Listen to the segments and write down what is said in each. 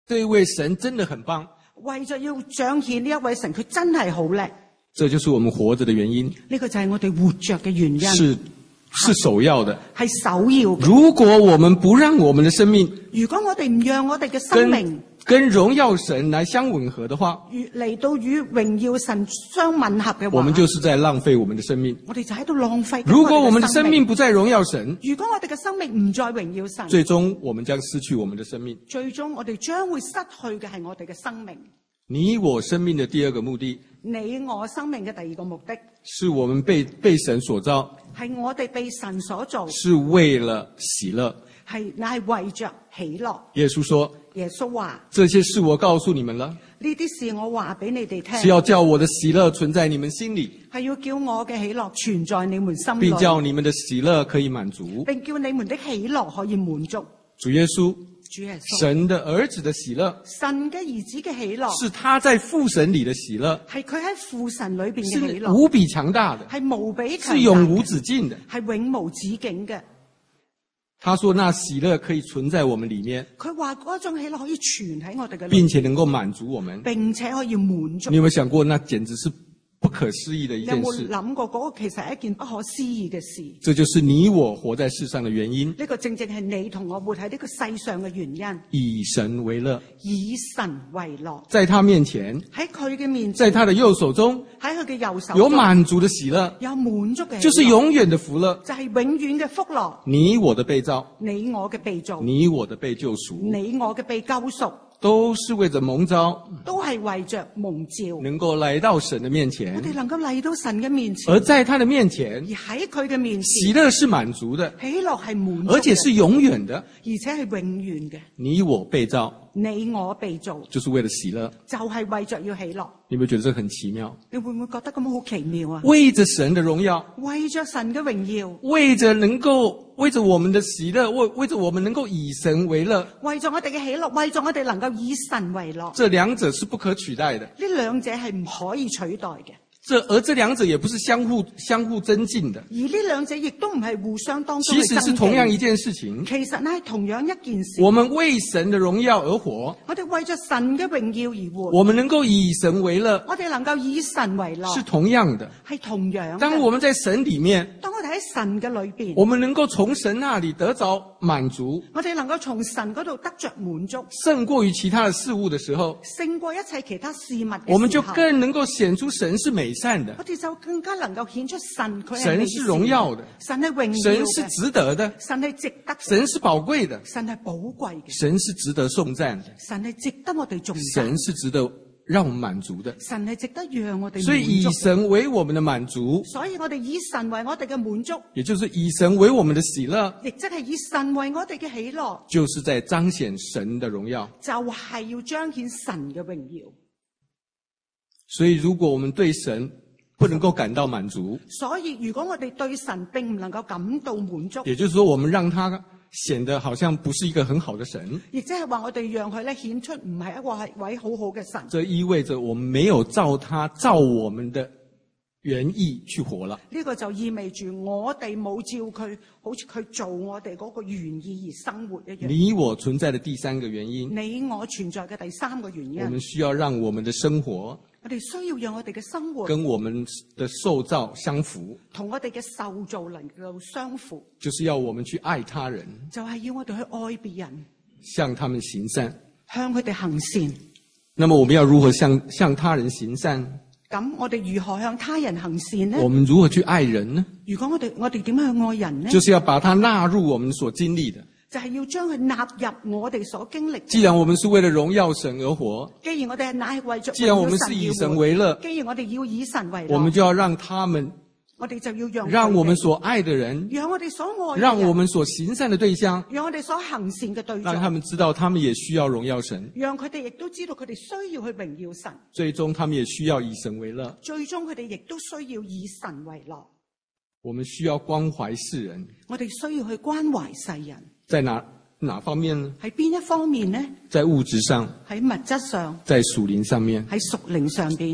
這一位神真的很棒， 為咗要彰顯呢一位神，佢真係好叻。 這就是我們活着的原因， 呢個就係我哋活着嘅原因， 是首要的。 係首要嘅。 如果我們不讓我們的生命如果我哋唔讓我哋嘅生命跟榮耀神來相吻合的話， 嚟到與榮耀神相吻合嘅話， 我們就是在浪費我們的生命。 我哋就喺度浪費。 如果我們的生命不再榮耀神， 如果我哋嘅生命唔再榮耀神， 最終我們將失去我們的生命。 最終我哋將會失去嘅係我哋嘅生命。 你我生命的第二個目的， 你我生命嘅第二個目的， 是我們被神所造， 係我哋被神所造， 是為了喜樂， 乃係為着喜樂。 耶穌說， 耶穌話： 這些事我告訴你們了， 呢啲事我話俾你哋聽， 是要叫我的喜樂存在你們心裏， 係要叫我嘅喜樂存在你們心裏， 並叫你們的喜樂可以滿足， 並叫你們的喜樂可以滿足。 主耶穌， 主耶穌， 神的兒子的喜樂， 神嘅兒子嘅喜樂， 是他在父神裏的喜樂， 係佢喺父神裏邊嘅喜是樂， 無比強大的， 係無比強大嘅， 是永無止境的， 係永無止境嘅。 他說那喜樂可以存在我們裏面， 佢話嗰種喜樂可以存喺我哋嘅裏面， 並且能夠滿足我們， 並且可以滿足。 你有沒有想過，那簡直是不可思議的一件你有事？ 冇諗過嗰個其實係一件不可思議嘅事？ 這就是你我活在世上的原因。 呢個正正係你同我活喺呢個世上嘅原因。 以神為樂， 以神為樂， 在他面前， 喺佢嘅面前， 在他的右手中， 喺佢嘅右手中有滿足的喜樂， 有滿足嘅喜樂， 就是永遠的福樂。 就係永遠嘅福樂。 你我的被造， 你我嘅被造， 你我的被救贖， 你我嘅被救贖， 都是為着蒙召， 都係為着蒙召， 能夠來到神的面前我。哋能夠嚟到神嘅面前， 而在他的面前， 而喺佢嘅面前， 喜樂是滿足的， 喜樂係滿足嘅， 而且是永遠的。 而且係永遠嘅。 你我被造， 你我被造， 就是為了喜樂。 就係為着要喜樂。 你有沒有覺得這很奇妙？ 你會唔會覺得咁好奇妙啊？ 為着神的榮耀， 為着神嘅榮耀， 為着我們的喜樂，為着我們能夠以神為樂， 為咗我哋嘅喜樂，為咗我哋能夠以神為樂， 這兩者是不可取代的。 呢兩者係唔可以取代嘅。 而這兩者也不是相互增進的， 而呢兩者亦都唔係互相當中其去增進， 實是同樣一件事情。 其實呢係同樣一件事。 我們為神的榮耀而活， 我哋為着神嘅榮耀而活， 我們能夠以神為樂， 我哋能夠以神為樂， 是同樣的。 係同樣嘅。 當我們在神裡面， 當我哋喺神嘅裏邊， 我們能夠從神那裡得着滿足， 我哋能夠從神嗰度得着滿足， 勝過於其他的事物的時候， 勝過一切其他事物嘅時候， 我們就更能夠顯出神是美善的， 我哋就更加能夠顯出神佢係神是榮耀的， 神係榮耀嘅， 神是值得的， 神係值得， 神是寶貴的， 神係寶貴嘅， 神是值得頌讚的， 神係值得我哋頌讚， 神是值得讓我們滿足的。 神係值得讓我哋滿足。 所以以神為我們的滿足， 所以我哋以神為我哋嘅滿足， 也就是以神為我們的喜樂， 亦即係以神為我哋嘅喜樂， 就是在彰顯神的榮耀。 就係要彰顯神嘅榮耀。 所以如果我們對神不能夠感到滿足， 所以如果我哋對神並唔能夠感到滿足， 也就是說我們讓他顯得好像不是一個很好的神， 亦即係話我哋讓佢咧顯出唔係一個係位好好嘅神， 這意味着我們沒有照他照我們的原意去活了。 呢個就意味住我哋冇照佢好似佢做我哋嗰個原意而生活一樣。 你我存在的第三個原因， 你我存在嘅第三個原因， 我們需要讓我們的生活我哋需要讓我哋嘅生活跟我們的受造相符， 同我哋嘅受造能夠相符， 就是要我們去愛他人， 就係要我哋去愛別人， 向他們行善。 向佢哋行善。 那麼我們要如何向他人行善？ 咁我哋如何向他人行善呢？ 我們如何去愛人呢？ 如果我哋點樣去愛人呢？ 就是要把它納入我們所經歷的。 就係要將佢納入我哋所經歷嘅。 既然我們是為了榮耀神而活， 既然我哋係乃係為咗， 既然我們是以神為樂， 既然我哋要以神為樂， 我們就要讓他們， 我哋就要讓我們所愛的人， 讓我哋所愛， 讓我們所行善的對象， 讓我哋所行善嘅對象， 讓他們知道他們也需要榮耀神， 讓佢哋亦都知道佢哋需要去榮耀神， 最終他們也需要以神為樂， 最終佢哋亦都需要以神為樂。 我們需要關懷世人， 我哋需要去關懷世人， 在哪方面呢？ 喺邊一方面呢？ 在物質上， 喺物質上， 在屬靈上面。 喺屬靈上邊。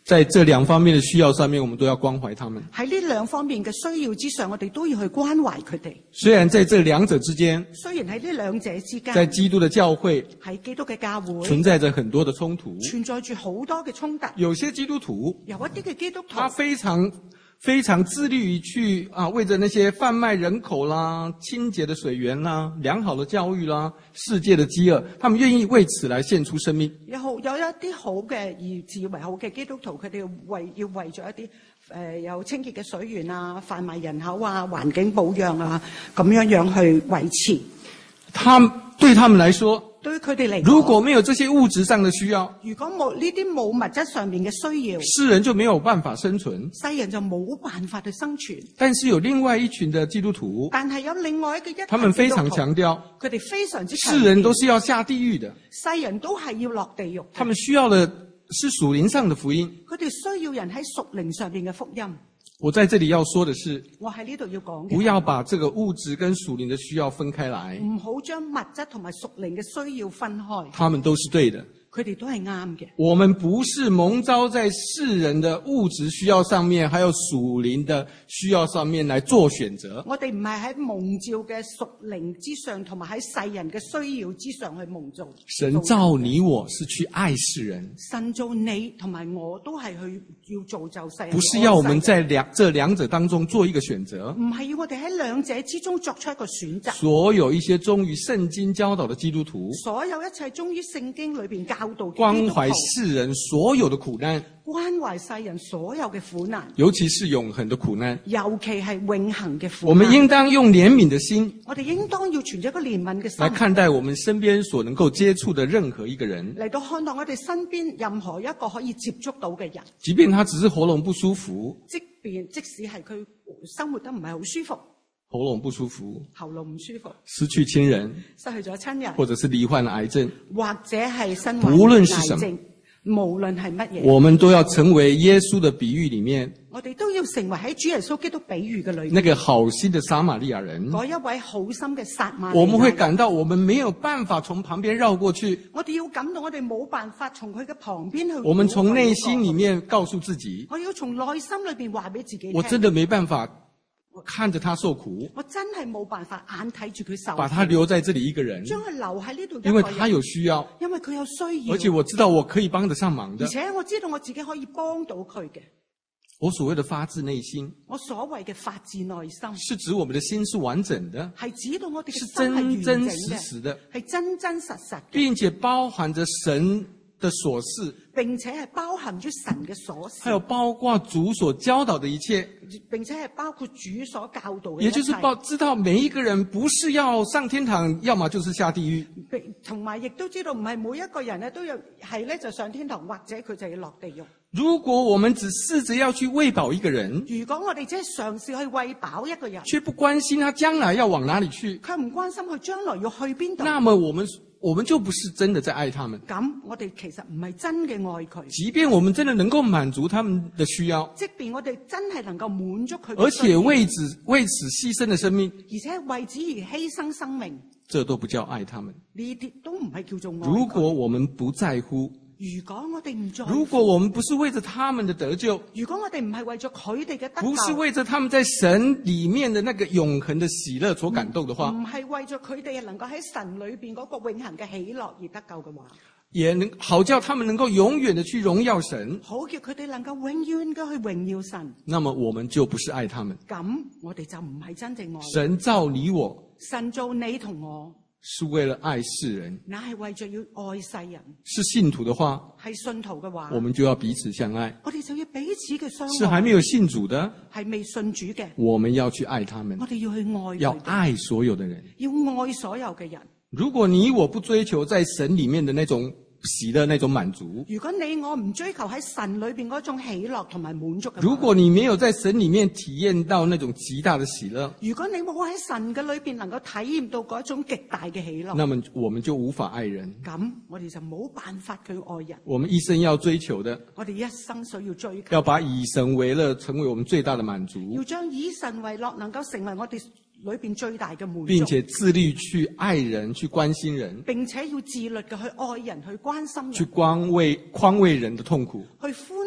在這兩方面的需要上面，我們都要關懷他們。 喺呢兩方面嘅需要之上，我哋都要去關懷佢哋。 雖然在這兩者之間， 雖然喺呢兩者之間， 在基督的教會喺基督嘅教會存在着很多的衝突， 存在住好多嘅衝突。 有些基督徒， 有一啲嘅基督徒， 他非常致力於去為着那些販賣人口啦、清潔的水源啦、良好的教育啦、世界的飢餓，他們願意為此來獻出生命。 有一啲好嘅而自以為好嘅基督徒，佢哋要為咗一啲有清潔嘅水源啊、販賣人口啊、環境保養啊，咁樣去維持。 對他們來說， 對於佢哋嚟講， 如果沒有這些物質上的需要， 如果冇呢啲冇物質上面嘅需要， 世人就沒有辦法生存， 世人就冇辦法去生存。 但是有另外一群的基督徒， 但係有另外一群他們非常強調， 佢哋非常之強調， 世人都是要下地獄的， 世人都係要落地獄。 他們需要的是屬靈上的福音， 佢哋需要人喺屬靈上面嘅福音。 我在這裡要說的是， 我喺呢度要講嘅， 不要把這個物質跟屬靈的需要分開來， 唔好將物質同埋屬靈嘅需要分開， 他們都是對的。 佢哋都係啱嘅。 我們不是蒙召在世人的物質需要上面，還有屬靈的需要上面來做選擇。 我哋唔係喺蒙召嘅屬靈之上，同埋喺世人嘅需要之上去蒙召。 神造你我是去愛世人， 神造你同埋我都係去要造就世人， 不是要我們在這兩者當中做一個選擇。 唔係要我哋喺兩者之中作出一個選擇。 所有一些忠於聖經教導的基督徒， 所有一切忠於聖經裏邊教導嘅關懷世人所有的苦難， 關懷世人所有嘅苦難， 尤其是永恆的苦難， 尤其係永恆嘅苦難。 我們應當用憐憫的心， 我哋應當要存着一個憐憫嘅心來看待我們身邊所能夠接觸的任何一個人， 嚟到看待我哋身邊任何一個可以接觸到嘅人， 即便他只是喉嚨不舒服， 即使係佢生活得唔係好舒服， 喉嚨不舒服， 喉嚨唔舒服， 失去親人， 失去咗親人， 或者是罹患癌症， 或者係身患無論是什麼， 癌症，無論係乜嘢， 我們都要成為耶穌的比喻裏面， 我哋都要成為喺主耶穌基督比喻嘅裏面那個好心的撒瑪利亞人， 嗰一位好心嘅撒瑪利亞人。 我們會感到我們沒有辦法從旁邊繞過去， 我哋要感到我哋冇辦法從佢嘅旁邊去。 我們從內心裏面告訴自己， 我要從內心裏邊話俾自己聽， 我真的沒辦法看着他受苦， 我真係冇辦法眼睇住佢受苦， 把他留在這裡一個人， 將佢留喺呢度， 因為他有需要， 因為佢有需要， 而且我知道我可以幫得上忙的， 而且我知道我自己可以幫到佢嘅。 我所謂的發自內心， 我所謂嘅發自內心， 是指我們的心是完整的， 係指到我哋嘅是心係完整真真嘅， 實實的， 係真真實實嘅， 並且包含着神的所事， 並且係包含咗神嘅所事， 還有包括主所教導的一切， 並且係包括主所教導嘅一切， 也就是知道每一個人不是要上天堂，要麼就是下地獄， 同埋亦都知道唔係每一個人咧都有係咧就上天堂，或者佢就要落地獄。 如果我們只試着要去餵飽一個人， 如果我哋只係嘗試去餵飽一個人， 卻不關心他將來要往哪裡去， 佢唔關心佢將來要去邊度， 那麼我們就不是真的在愛他們。 咁我哋其實唔係真嘅愛佢。 即便我們真的能夠滿足他們的需要， 即便我哋真係能夠滿足佢， 而且為此犧牲的生命， 而且為此而犧牲生命， 這都不叫愛他們。 呢啲都唔係叫做愛佢。 如果我們不在乎， 如果我哋唔在乎， 如果我們不是為着他們的得救， 如果我哋唔係為咗佢哋嘅得救， 不是為着他們在神裡面的那個永恆的喜樂所感動的話， 唔係為咗佢哋能夠喺神裏邊嗰個永恆嘅喜樂而得救嘅話， 也能好叫他們能夠永遠的去榮耀神， 好叫佢哋能夠永遠嘅去榮耀神， 那麼我們就不是愛他們。 咁我哋就唔係真正愛。 神造你我， 神造你同我， 是為了愛世人， 那係為咗要愛世人。 是信徒的話， 係信徒嘅話， 我們就要彼此相愛。 我哋就要彼此嘅相愛。 是還沒有信主的， 係未信主嘅， 我們要去愛他們我，哋要去愛佢哋， 要愛所有的人。 要愛所有嘅人。 如果你我不追求在神裡面的那種喜樂、那種滿足， 如果你我唔追求喺神裏邊嗰種喜樂同埋滿足嘅話， 如果你沒有在神裡面體驗到那種極大的喜樂， 如果你冇喺神嘅裏邊能夠體驗到嗰種極大嘅喜樂， 那麼我們就無法愛人。 咁我哋就冇辦法去愛人。 我們一生要追求的， 我哋一生需要追求， 要把以神為樂成為我們最大的滿足， 要將以神為樂，能夠成為我哋裏邊最大嘅滿足， 並且自律去愛人、去關心人， 並且要自律嘅去愛人、去關心人、 去寬慰人的痛苦。 去寬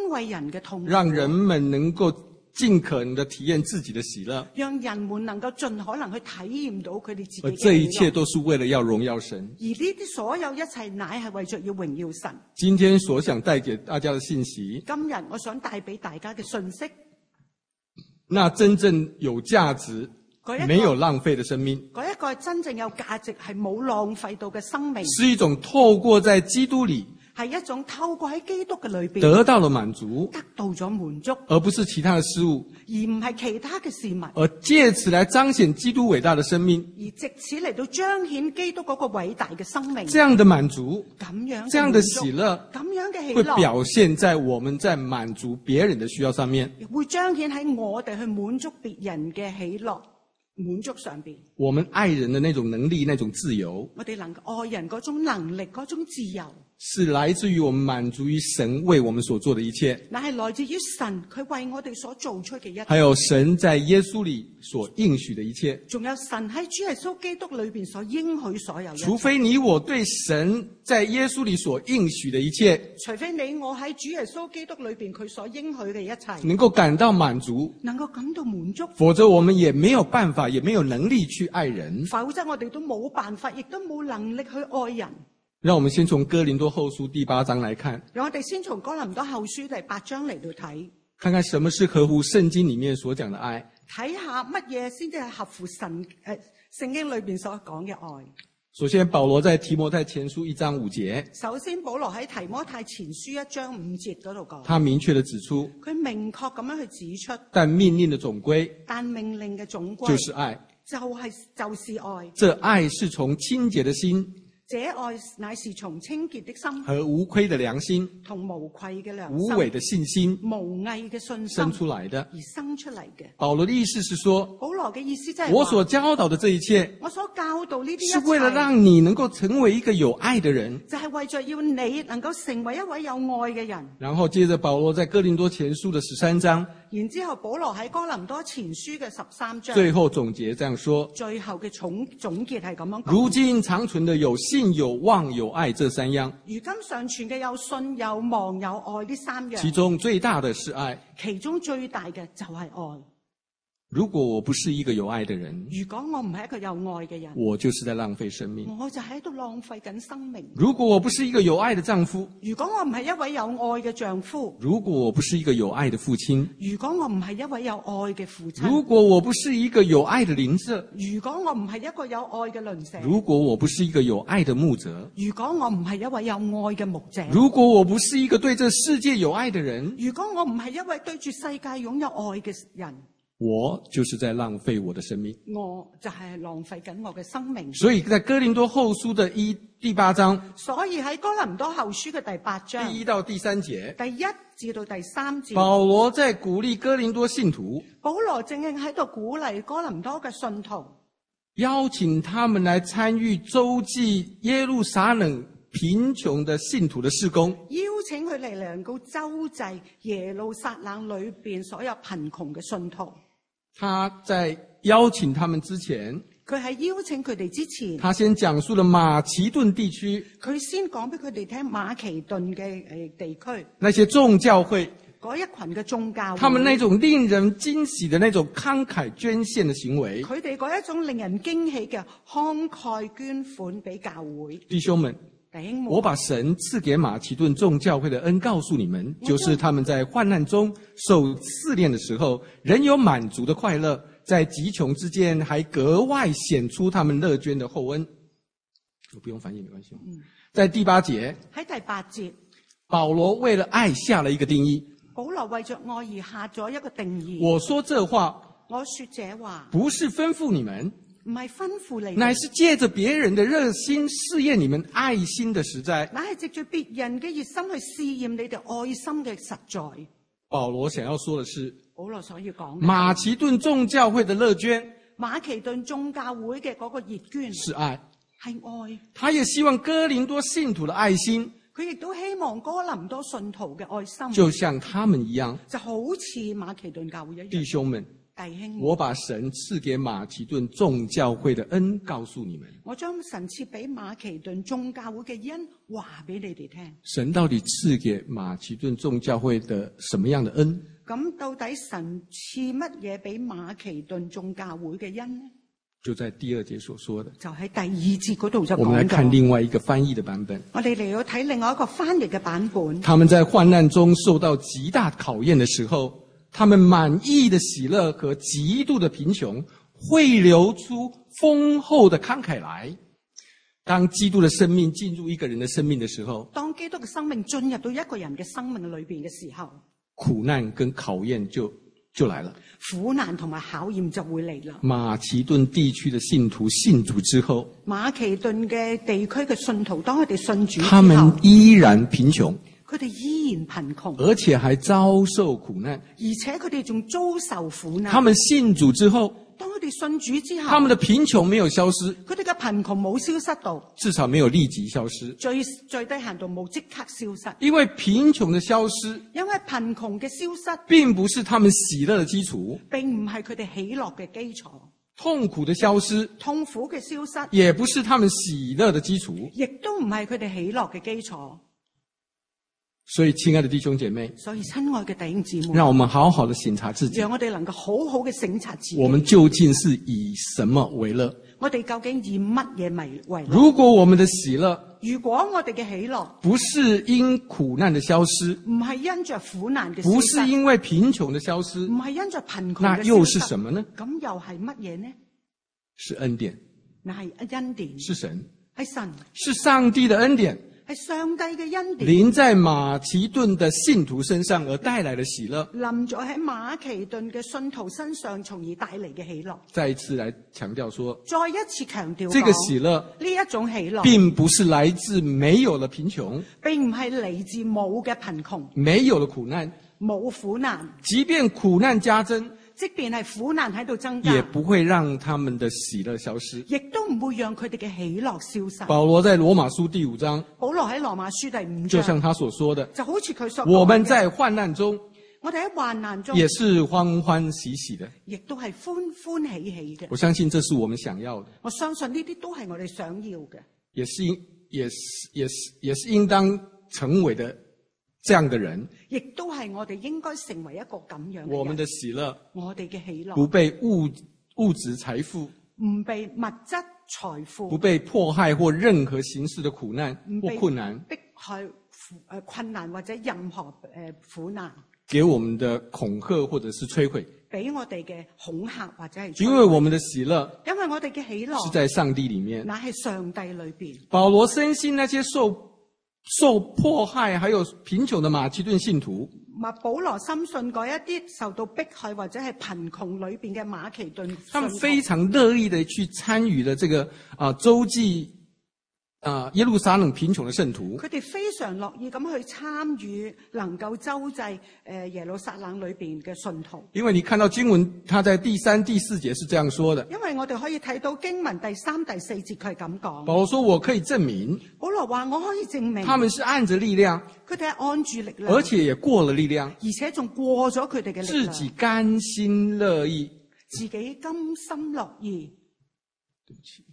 因為人嘅痛苦， 讓人們能夠盡可能的體驗自己的喜樂， 讓人們能夠盡可能去體驗到佢哋自己嘅喜樂。 而這一切都是為了要榮耀神。 而呢啲所有一切乃係為着要榮耀神。 今天所想帶給大家的信息， 今日我想帶俾大家嘅信息， 那真正有價值、沒有浪費的生命， 嗰一個真正有價值係冇浪費到嘅生命， 是一種透過在基督裏係一種透過喺基督嘅裏邊得到了滿足， 得到咗滿足， 而不是其他的事物， 而唔係其他嘅事物， 而借此來彰顯基督偉大的生命。 而藉此嚟到彰顯基督嗰個偉大嘅生命。 這樣的滿足， 咁樣這樣的喜樂， 咁樣嘅喜會樂， 表現在我們在滿足別人的需要上面。 會彰顯喺我哋去滿足別人嘅喜樂滿足上邊。 我們愛人的那種能力、那種自由， 我哋能夠愛人嗰種能力、嗰種自由， 是來自於我們滿足於神為我們所做的一切， 乃係來自於神佢為我哋所做出嘅一切， 還有神在耶穌裏所應許的一切。 仲有神喺主耶穌基督裏邊所應許所有一切。 除非你我對神在耶穌裏所應許的一切， 除非你我喺主耶穌基督裏邊佢所應許嘅一切能夠感到滿足， 能夠感到滿足， 否則我們也沒有辦法，也沒有能力去愛人。 否則我哋都冇辦法，亦都冇能力去愛人。 讓我們先從哥林多後書第8章來看， 讓我哋先從哥林多後書第8章嚟到睇， 看看什麼是合乎聖經裡面所講的愛。 睇下乜嘢先至係合乎聖經裏邊所講嘅愛。 首先，保羅在提摩太前書1章5節， 首先，保羅喺提摩太前書1章5節嗰度講， 他明確地指出， 佢明確咁樣去指出， 但命令的總歸但命令嘅總歸就是愛， 就是愛。 這愛是從清潔的心這愛乃是從清潔的心和無虧的良心、 同無愧嘅良無心、 偽的信心無偽嘅信心生出來的。 而生出嚟嘅。 保羅的意思是說， 保羅嘅意思即係我所教導的這一切， 我所教導呢啲一切， 是為了讓你能夠成為一個有愛的人。 就係為着要你能夠成為一位有愛嘅人。 然後接着保羅在哥林多前書的13章， 然之後保羅喺哥林多前書嘅13章， 最後總結這樣說， 最後嘅總結係咁樣講。 如今長存的有信、有望、有愛這三樣， 如今常存嘅有信、有望、有愛呢三樣， 其中最大的是愛。 其中最大嘅就係愛。 如果我不是一個有愛的人， 如果我唔係一個有愛嘅人， 我就是在浪費生命。 我就喺度浪費緊生命。 如果我不是一個有愛的丈夫， 如果我唔係一位有愛嘅丈夫， 如果我不是一個有愛的父親， 如果我唔係一位有愛嘅父親， 如果我不是一個有愛的鄰舍， 如果我唔係一個有愛嘅鄰舍， 如果我不是一個有愛的牧者， 如果我唔係一位有愛嘅牧者， 如果我不是一個對這世界有愛的人， 如果我唔係一位對住世界擁有愛嘅人， 我就是在浪費我的生命。 我就係浪費緊我嘅生命。 所以在哥林多後書的第8章， 所以喺哥林多後書嘅第8章第1到第3節， 第1至到第3節， 保羅在鼓勵哥林多信徒， 保羅正喺度鼓勵哥林多嘅信徒， 邀請他們來參與周濟耶路撒冷貧窮的信徒的事工， 邀請佢哋能夠周濟耶路撒冷裏邊所有貧窮嘅信徒。 他在邀請他們之前， 佢喺邀請佢哋之前， 他先講述了馬其頓地區， 佢先講俾佢哋聽馬其頓嘅地區那些眾教會， 嗰一群嘅宗教會， 他們那種令人驚喜的那種慷慨捐獻的行為， 佢哋嗰一種令人驚喜嘅慷慨捐款俾教會。 弟兄們， 弟兄們， 我把神賜給馬其頓眾教會的恩告訴你們，就是他們在患難中受試煉的時候，仍有滿足的快樂，在極窮之間還格外顯出他們樂捐的厚恩。我不用翻譯沒關係。在第8節， 喺第8節， 保羅為了愛下了一個定義。 保羅為着愛而下咗一個定義。 我說這話， 我說這話， 不是吩咐你們， 唔係吩咐你， 乃是借着別人的熱心試驗你們愛心的實在。 乃係藉住別人嘅熱心去試驗你哋愛心嘅實在。 保羅想要說的是， 保羅所要講嘅馬其頓眾教會的樂捐， 馬其頓眾教會嘅嗰個熱捐是愛， 係愛。 他也希望哥林多信徒的愛心， 佢亦都希望哥林多信徒嘅愛心， 就像他們一樣。 就好似馬其頓教會一樣。 弟兄們， 弟兄們， 我把神賜給馬其頓眾教會的恩告訴你們。 我將神賜俾馬其頓眾教會嘅恩話俾你哋聽。 神到底賜給馬其頓眾教會的什麼樣的恩？ 咁到底神賜乜嘢俾馬其頓眾教會嘅恩呢？ 就在第2節所說的。 就喺第2節嗰度就講到。 我們來看另外一個翻譯的版本。 我哋嚟到睇另外一個翻譯嘅版本。 他們在患難中受到極大考驗的時候，他們滿意的喜樂和極度的貧窮會流出豐厚的慷慨來。當基督的生命進入一個人的生命的時候， 當基督嘅生命進入到一個人嘅生命裏邊嘅時候， 苦難跟考驗就來了。 苦難同埋考驗就會嚟啦。 馬其頓地區的信徒信主之後， 馬其頓嘅地區嘅信徒當佢哋信主之後， 他們依然貧窮， 佢哋依然貧窮， 而且還遭受苦難。 而且佢哋仲遭受苦難。 他們信主之後， 當佢哋信主之後， 他們的貧窮沒有消失， 佢哋嘅貧窮冇消失到， 至少沒有立即消失。 最低限度冇即刻消失。 因為貧窮的消失， 因為貧窮嘅消失並不是他們喜樂的基礎， 並唔係佢哋喜樂嘅基礎。 痛苦的消失， 痛苦嘅消失， 也不是他們喜樂的基礎， 亦都唔係佢哋喜樂嘅基礎。 所以，親愛的弟兄姐妹， 所以親愛嘅弟兄姊妹， 讓我們好好的省察自己， 讓我哋能夠好好嘅省察自己。 我們究竟是以什麼為樂？ 我哋究竟以乜嘢為樂？ 如果我們的喜樂， 如果我哋嘅喜樂不是因苦難的消失， 唔係因着苦難嘅消失， 不是因為貧窮的消失， 唔係因着貧窮嘅消失， 那又是什麼呢？ 咁又係乜嘢呢？ 是恩典， 那係恩典， 是神， 係神， 是上帝的恩典， 係上帝嘅恩典， 臨在馬其頓的信徒身上而帶來的喜樂， 臨在喺馬其頓嘅信徒身上，從而帶嚟嘅喜樂。 再一次來強調說， 再一次強調， 這個喜樂呢一種喜樂， 並不是來自沒有了貧窮， 並唔係嚟自冇嘅貧窮， 沒有了苦難， 冇苦難， 即便苦難加增， 即便係苦難喺度增加， 也不會讓他們的喜樂消失， 亦都唔會讓佢哋嘅喜樂消失。 保羅在羅馬書第5章， 保羅喺羅馬書第5章， 就像他所說的， 就好似佢所講嘅， 我們在患難中， 我哋喺患難中也是歡歡喜喜的， 亦都係歡歡喜喜嘅。 我相信這是我們想要的， 我相信呢啲都係我哋想要嘅， 也是應當成為的這樣的人， 亦都係我哋應該成為一個咁樣嘅人。 我們的喜樂， 我哋嘅喜樂， 不被物質財富， 唔被物質財富， 不被迫害或任何形式的苦難或困難， 迫害困難或者任何苦難， 給我們的恐嚇或者是摧毀， 俾我哋嘅恐嚇或者係， 因為我們的喜樂， 因為我哋嘅喜樂是在上帝裏面， 乃係上帝裏邊。 保羅深信那些受迫害還有貧窮的馬其頓信徒， 保羅深信嗰一啲受到迫害或者係貧窮裏邊嘅馬其頓信徒， 他們非常樂意的去參與了這個周濟耶路撒冷貧窮的聖徒， 佢哋非常樂意咁去參與，能夠周濟耶路撒冷裏邊嘅信徒。 因為你看到經文，他在第3、第4節是這樣說的。 因為我哋可以睇到經文第3、第4節佢係咁講。 保羅說：我可以證明， 保羅話我可以證明， 他們是按着力量， 佢哋係按住力量， 而且也過了力量， 而且仲過咗佢哋嘅力量， 自己甘心樂意， 自己甘心樂意。 對不起。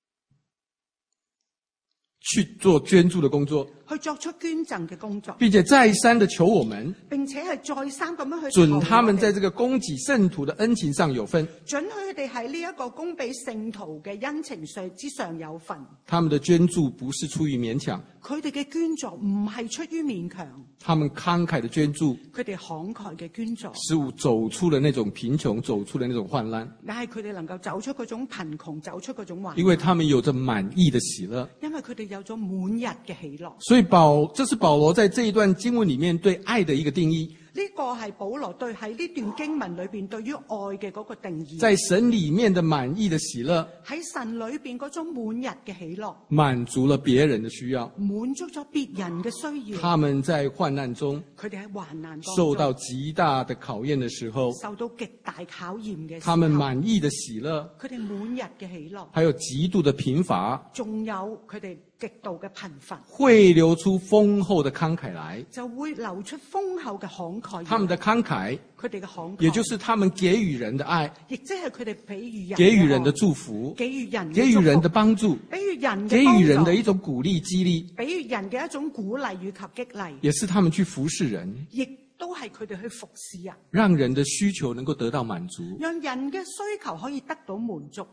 去做捐助的工作， 去作出捐贈嘅工作， 並且再三的求我們， 並且係再三咁樣去准他們在這個供給聖徒的恩情上有份， 准佢哋喺呢一個供俾聖徒嘅恩情之上有份。 他們的捐助不是出於勉強， 佢哋嘅捐助唔係出於勉強， 他們慷慨的捐助， 佢哋慷慨嘅捐助， 使我走出了那種貧窮，走出了那種患難。 但係佢哋能夠走出嗰種貧窮，走出嗰種患難， 因為他們有着滿意的喜樂， 因為佢哋有咗滿溢嘅喜樂。 所以這是保羅在這一段經文裡面對愛的一個定義。 呢個係保羅對喺呢段經文裏邊對於愛嘅嗰個定義。 在神裡面的滿意的喜樂， 喺神裏邊嗰種滿溢嘅喜樂， 滿足了別人的需要， 滿足咗別人嘅需要。 他們在患難中， 佢哋喺患難當中受到極大的考驗的時候， 受到極大考驗嘅時候， 他們滿意的喜樂， 佢哋滿溢嘅喜樂， 還有極度的貧乏， 仲有佢哋極度嘅貧乏， 會流出豐厚的慷慨來。 就會流出豐厚嘅慷慨。 他們的慷慨， 佢哋嘅慷慨， 也就是他們給予人的愛， 亦即係佢哋俾予人， 給予人的祝福， 給予人， 給予人的幫助， 俾予人， 給予人的一種鼓勵激勵， 俾予人嘅一種鼓勵與及激勵， 也是他們去服侍人， 亦都係佢哋去服侍人， 讓人的需求能夠得到滿足。 讓人嘅需求可以得到滿足。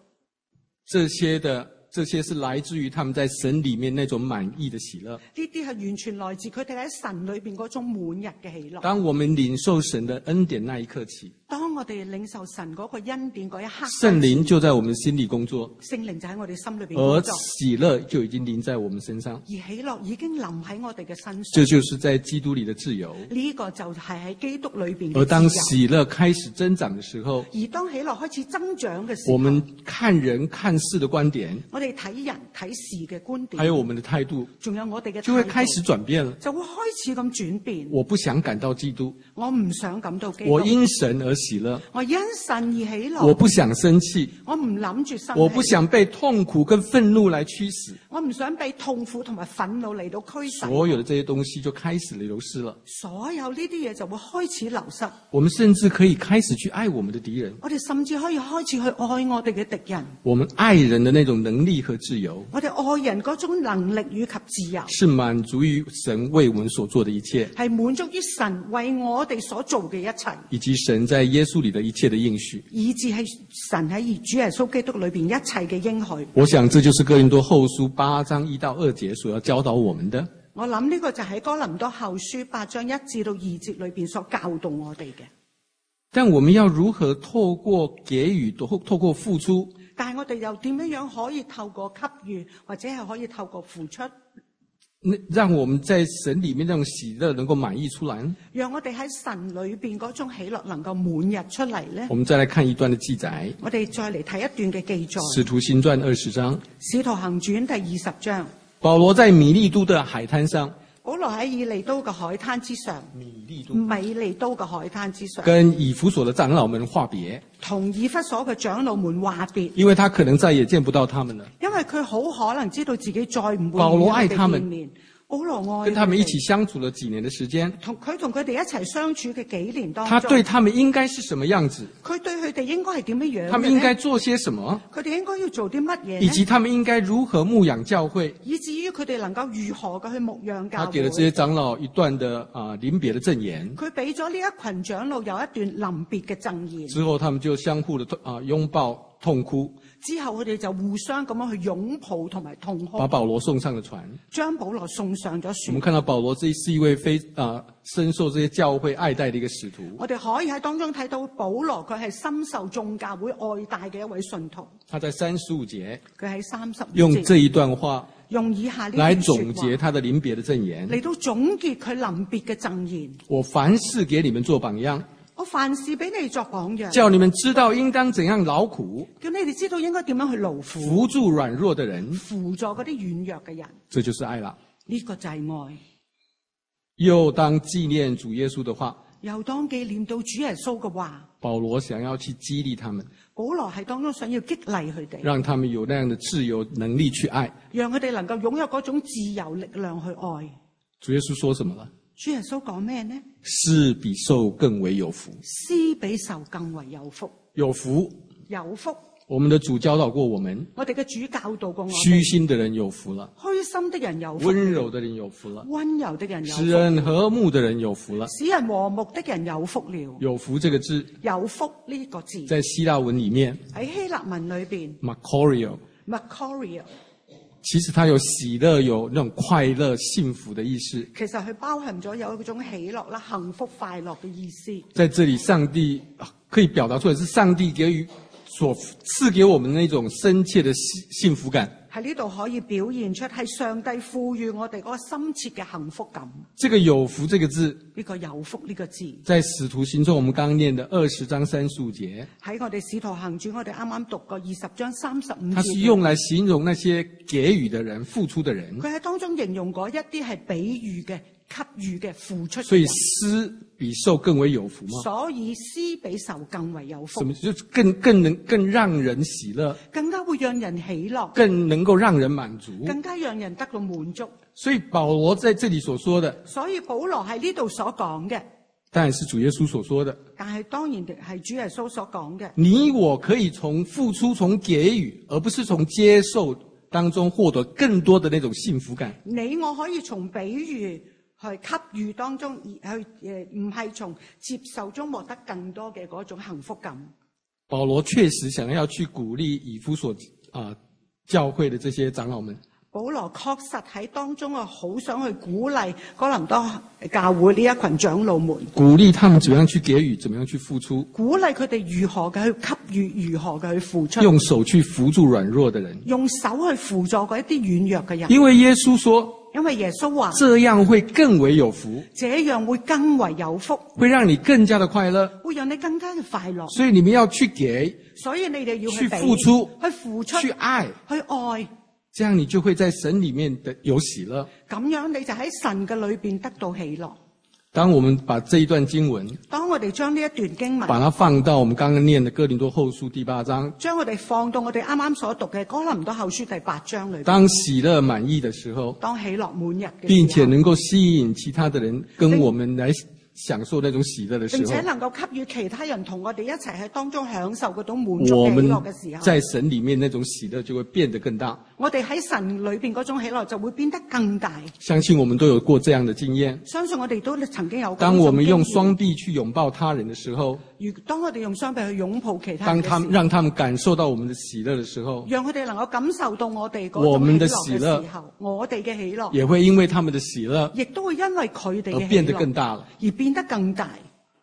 這些是來自於他們在神裡面那種滿意的喜樂。 呢啲係完全來自佢哋喺神裏邊嗰種滿溢嘅喜樂。 當我們領受神的恩典那一刻起， 當我哋領受神嗰個恩典嗰一刻， 聖靈就在我們心裡工作， 聖靈就喺我哋心裏邊而工作， 喜樂就已經臨在我們身上。 而喜樂已經臨喺我哋嘅身上。 這就是在基督裡的自由。 呢個就係喺基督裏邊嘅自由。 而當喜樂開始增長的時候， 而當喜樂開始增長嘅時候， 我們看人看事的觀點， 我哋睇人睇事嘅觀點， 還有我們的態度， 仲有我哋嘅態度， 就會開始轉變了。 就會開始咁轉變。 我不想感到基督， 我唔想感到基督， 我因神而喜樂， 我因神而喜樂。 我不想生氣， 我唔諗住生氣， 我不想被痛苦跟憤怒來驅使。 我唔想被痛苦同埋憤怒嚟到驅使。 所有的這些東西就開始流失了。 所有呢啲嘢就會開始流失。 我們甚至可以開始去愛我們的敵人。 我哋甚至可以開始去愛我哋嘅敵人。 我們愛人的那種能力和自由， 我哋愛人嗰種能力與及自由， 是滿足於神為我們所做的一切， 係滿足於神為我哋所做嘅一切， 以及神在耶穌裡的一切的應許， 以至係神喺主耶穌基督裏邊一切嘅應許。 我想這就是哥林多後書8章1到2節所要教導我們的。 我諗呢個就喺哥林多後書8章1至到2節裏邊所教導我哋嘅。 但我們要如何透過給予，透過付出？ 但係我哋又點樣可以透過給予，或者係可以透過付出， 讓我們在神裡面那種喜樂能夠滿溢出來呢？ 讓我哋喺神裏邊嗰種喜樂能夠滿溢出嚟呢？ 我們再來看一段的記載， 我哋再嚟睇一段嘅記載， 使徒行傳20章， 使徒行傳第20章， 保羅在米利都的海灘上， 保羅喺以利都嘅海灘之上，米利都嘅海灘之上， 跟以弗所的長老們話別， 同以弗所嘅長老們話別， 因為他可能再也見不到他們了。 因為佢好可能知道自己再唔會保羅愛他們， 保羅愛跟他們一起相處了幾年的時間， 同佢哋一齊相處嘅幾年當中， 他對他們應該是什麼樣子？ 佢對佢哋應該係點樣樣？ 他們應該做些什麼？ 佢哋應該要做啲乜嘢？ 以及他們應該如何牧養教會？ 以至於佢哋能夠如何嘅去牧養教會？ 他給了這些長老一段的臨別的贈言。 佢俾咗呢一群長老有一段臨別嘅贈言。 之後，他們就相互的擁抱痛哭。 之後佢哋就互相咁樣去擁抱同埋痛哭， 把保羅送上了船， 將保羅送上咗船。 我們看到保羅這是一位深受這些教會愛戴的一個使徒。 我哋可以喺當中睇到保羅佢係深受眾教會愛戴嘅一位信徒。 他在35節， 佢喺35節用這一段話， 用以下呢來總結他的臨別的贈言， 嚟到總結佢臨別嘅贈言。 我凡事給你們做榜樣。 我凡事俾你作榜樣， 叫你們知道應當怎樣勞苦， 叫你哋知道應該點樣去勞苦， 扶助軟弱的人， 輔助嗰啲軟弱嘅人。 這就是愛了。 呢個就係愛。 又當紀念主耶穌的話， 又當紀念到主耶穌嘅話。 保羅想要去激勵他們， 保羅係當中想要激勵佢哋， 讓他們有那樣的自由能力去愛， 讓佢哋能夠擁有嗰種自由力量去愛。 主耶穌說什麼了？ 主耶穌講咩呢？ 施比受更為有福。 施比受更為有福。 有福， 有福。 我們的主教導過我們， 我哋嘅主教導過我哋， 虛心的人有福了， 虛心的人有福， 溫柔的人有福了， 溫柔的人有福， 使人和睦的人有福了， 使人和睦的人有福了。 有福這個字， 有福呢個字， 在希臘文裏面， 喺希臘文裏邊 Makarios， 其實它有喜樂，有那種快樂、幸福的意思。 其實佢包含咗有一種喜樂啦、幸福、快樂嘅意思。 在這裡，上帝可以表達出來，是上帝所賜給我們那種深切的幸福感。 喺呢度可以表現出係上帝賦予我哋嗰個深切嘅幸福感。 這個有福這個字， 呢個有福呢個字， 在使徒行傳我們剛剛念的20章35節， 喺我哋使徒行傳我哋啱啱讀過20章35節， 它是用來形容那些給予的人、付出的人。 佢喺當中形容嗰一啲係比喻嘅、 給予嘅付出嘅人。 所以施比受更為有福嗎？ 所以施比受更為有福什。麼就是更讓人喜樂， 更加會讓人喜樂， 更能夠讓人滿足。 更加讓人得到滿足。 所以保羅在這裏所說的， 所以保羅喺呢度所講嘅， 當然是主耶穌所說的。 但係當然係主耶穌所講嘅。 你我可以從付出、從給予，而不是從接受當中獲得更多的那種幸福感。 你我可以從比喻去給予當中，而去唔係從接受中獲得更多嘅嗰種幸福感。 保羅確實想要去鼓勵以弗所教會的這些長老們。 保羅確實喺當中好想去鼓勵哥林多教會呢一群長老們， 鼓勵他們怎麼樣去給予，怎麼樣去付出， 鼓勵佢哋如何嘅去給予，如何嘅去付出， 用手去扶助軟弱的人， 用手去輔助嗰一啲軟弱嘅人。 因為耶穌說， 因為耶穌話這樣會更為有福， 這樣會更為有福， 會讓你更加的快樂， 會讓你更加嘅快樂。 所以你們要去給， 所以你哋要去俾付出， 去付出， 去愛， 去愛， 這樣你就會在神裡面的有喜樂。 咁樣你就喺神嘅裏邊得到喜樂。 當我們把這一段經文， 當我哋將呢一段經文， 把它放到我們剛剛念的哥林多後書第8章， 將我哋放到我哋啱啱所讀嘅哥林多後書第8章裏邊， 當喜樂滿溢的時候， 當喜樂滿溢嘅時候， 並且能夠吸引其他的人跟我們來享受那種喜樂的時並且候， 能夠給予其他人同我哋一齊喺當中享受嗰種滿足我們嘅喜樂嘅時候， 在神裡面那種喜樂就會變得更大。 我哋喺神裏邊嗰種喜樂就會變得更大。 相信我們都有過這樣的經驗。 相信我哋都曾經有過。 當我們用雙臂去擁抱他人的時候， 當我哋用雙臂去擁抱其他人嘅時候， 讓他們感受到我們的喜樂的時候， 讓佢哋能夠感受到我哋嗰種喜樂嘅時候，我哋嘅喜樂也會因為他們的喜樂， 亦都會因為佢哋嘅喜樂而變得更大了， 而變得更大。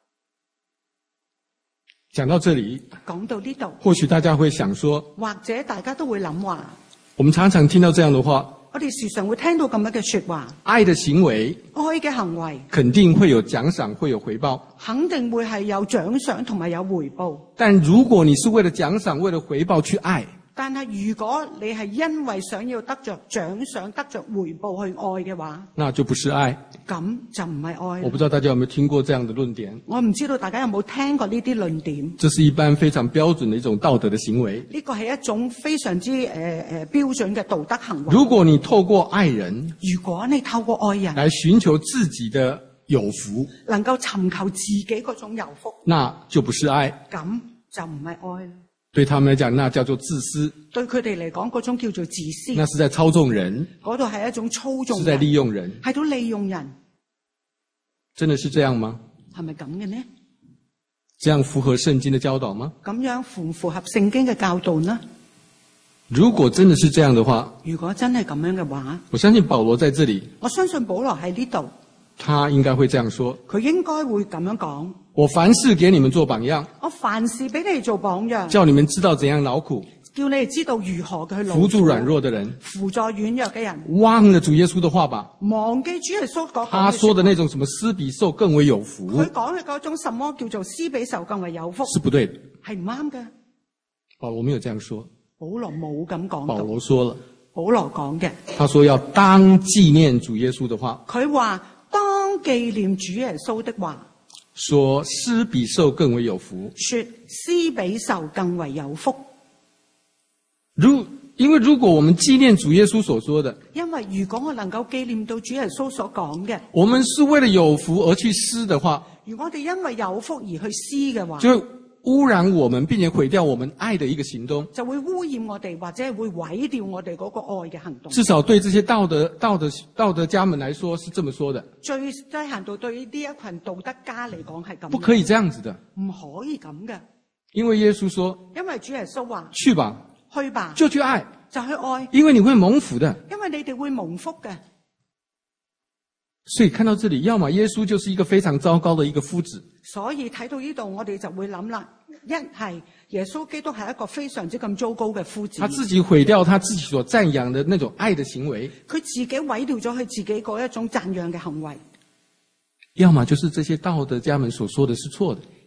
講到這裡， 講到呢度， 或許大家會想說， 或者大家都會諗話， 我們常常聽到這樣的話， 我哋時常會聽到咁樣嘅說話， 愛的行為， 愛嘅行為肯定會有獎賞，會有回報， 肯定會係有獎賞同埋有回報。 但如果你是為了獎賞、為了回報去愛， 但係如果你係因為想要得着獎賞、得着回報去愛嘅話， 那就不是愛。 咁就唔係愛。 我不知道大家有沒有聽過這樣的論點。 我唔知道大家有冇聽過呢啲論點。 這是一般非常標準的一種道德的行為。 呢個係一種非常之標準嘅道德行為。 如果你透過愛人， 如果你透過愛人來尋求自己的有福， 能夠尋求自己嗰種有福， 那就不是愛。 咁就唔係愛啦。 對他們來講，那叫做自私。 對佢哋嚟講，嗰種叫做自私。 那是在操縱人。 嗰度係一種操縱人。 是在利用人。 係到利用人。 真的是這樣嗎？ 係咪咁嘅呢？ 這樣符合聖經的教導嗎？ 咁樣符唔符合聖經嘅教導呢？ 如果真的是這樣的話， 如果真係咁樣嘅話， 我相信保羅在這裡， 我相信保羅喺呢度， 他應該會這樣說。 佢應該會咁樣講。 我凡事給你們做榜樣， 我凡事俾你哋做榜樣， 叫你們知道怎樣勞苦， 叫你哋知道如何嘅去扶助軟弱的人， 扶助軟弱嘅人。 忘了主耶穌的話吧， 忘記主耶穌講他說的那種什麼施比受更為有福， 佢講嘅嗰種什麼叫做施比受更為有福， 是不對的， 係唔啱嘅。 保羅沒有這樣說， 保羅冇咁講。 保羅說了， 保羅講嘅， 他說要當紀念主耶穌的話， 佢話當紀念主耶穌的話， 說施比受更為有福， 說施比受更為有福。 因為如果我們紀念主耶穌所說的， 因為如果我能夠紀念到主耶穌所講嘅， 我們是為了有福而去施的話， 如果我哋因為有福而去施嘅話， 就會污染我們，並且毀掉我們愛的一個行動， 就會污染我哋，或者係會毀掉我哋嗰個愛嘅行動。 至少對這些道德家們來說是這麼說的。 最低限度對呢一群道德家嚟講係咁。 不可以這樣子的， 唔可以咁嘅。 因為耶穌說， 因為主耶穌話， 去吧， 去吧， 就去愛， 就去愛， 因為你會蒙福的。 因為你哋會蒙福嘅。 所以看到這裡，要麼耶穌就是一個非常糟糕的一個夫子。 所以睇到呢度，我哋就會諗啦，一係耶穌基督係一個非常之咁糟糕嘅夫子， 他自己毀掉他自己所讚揚的那種愛的行為， 佢自己毀掉咗佢自己嗰一種讚揚嘅行為。 要麼就是這些道德家們所說的是錯的，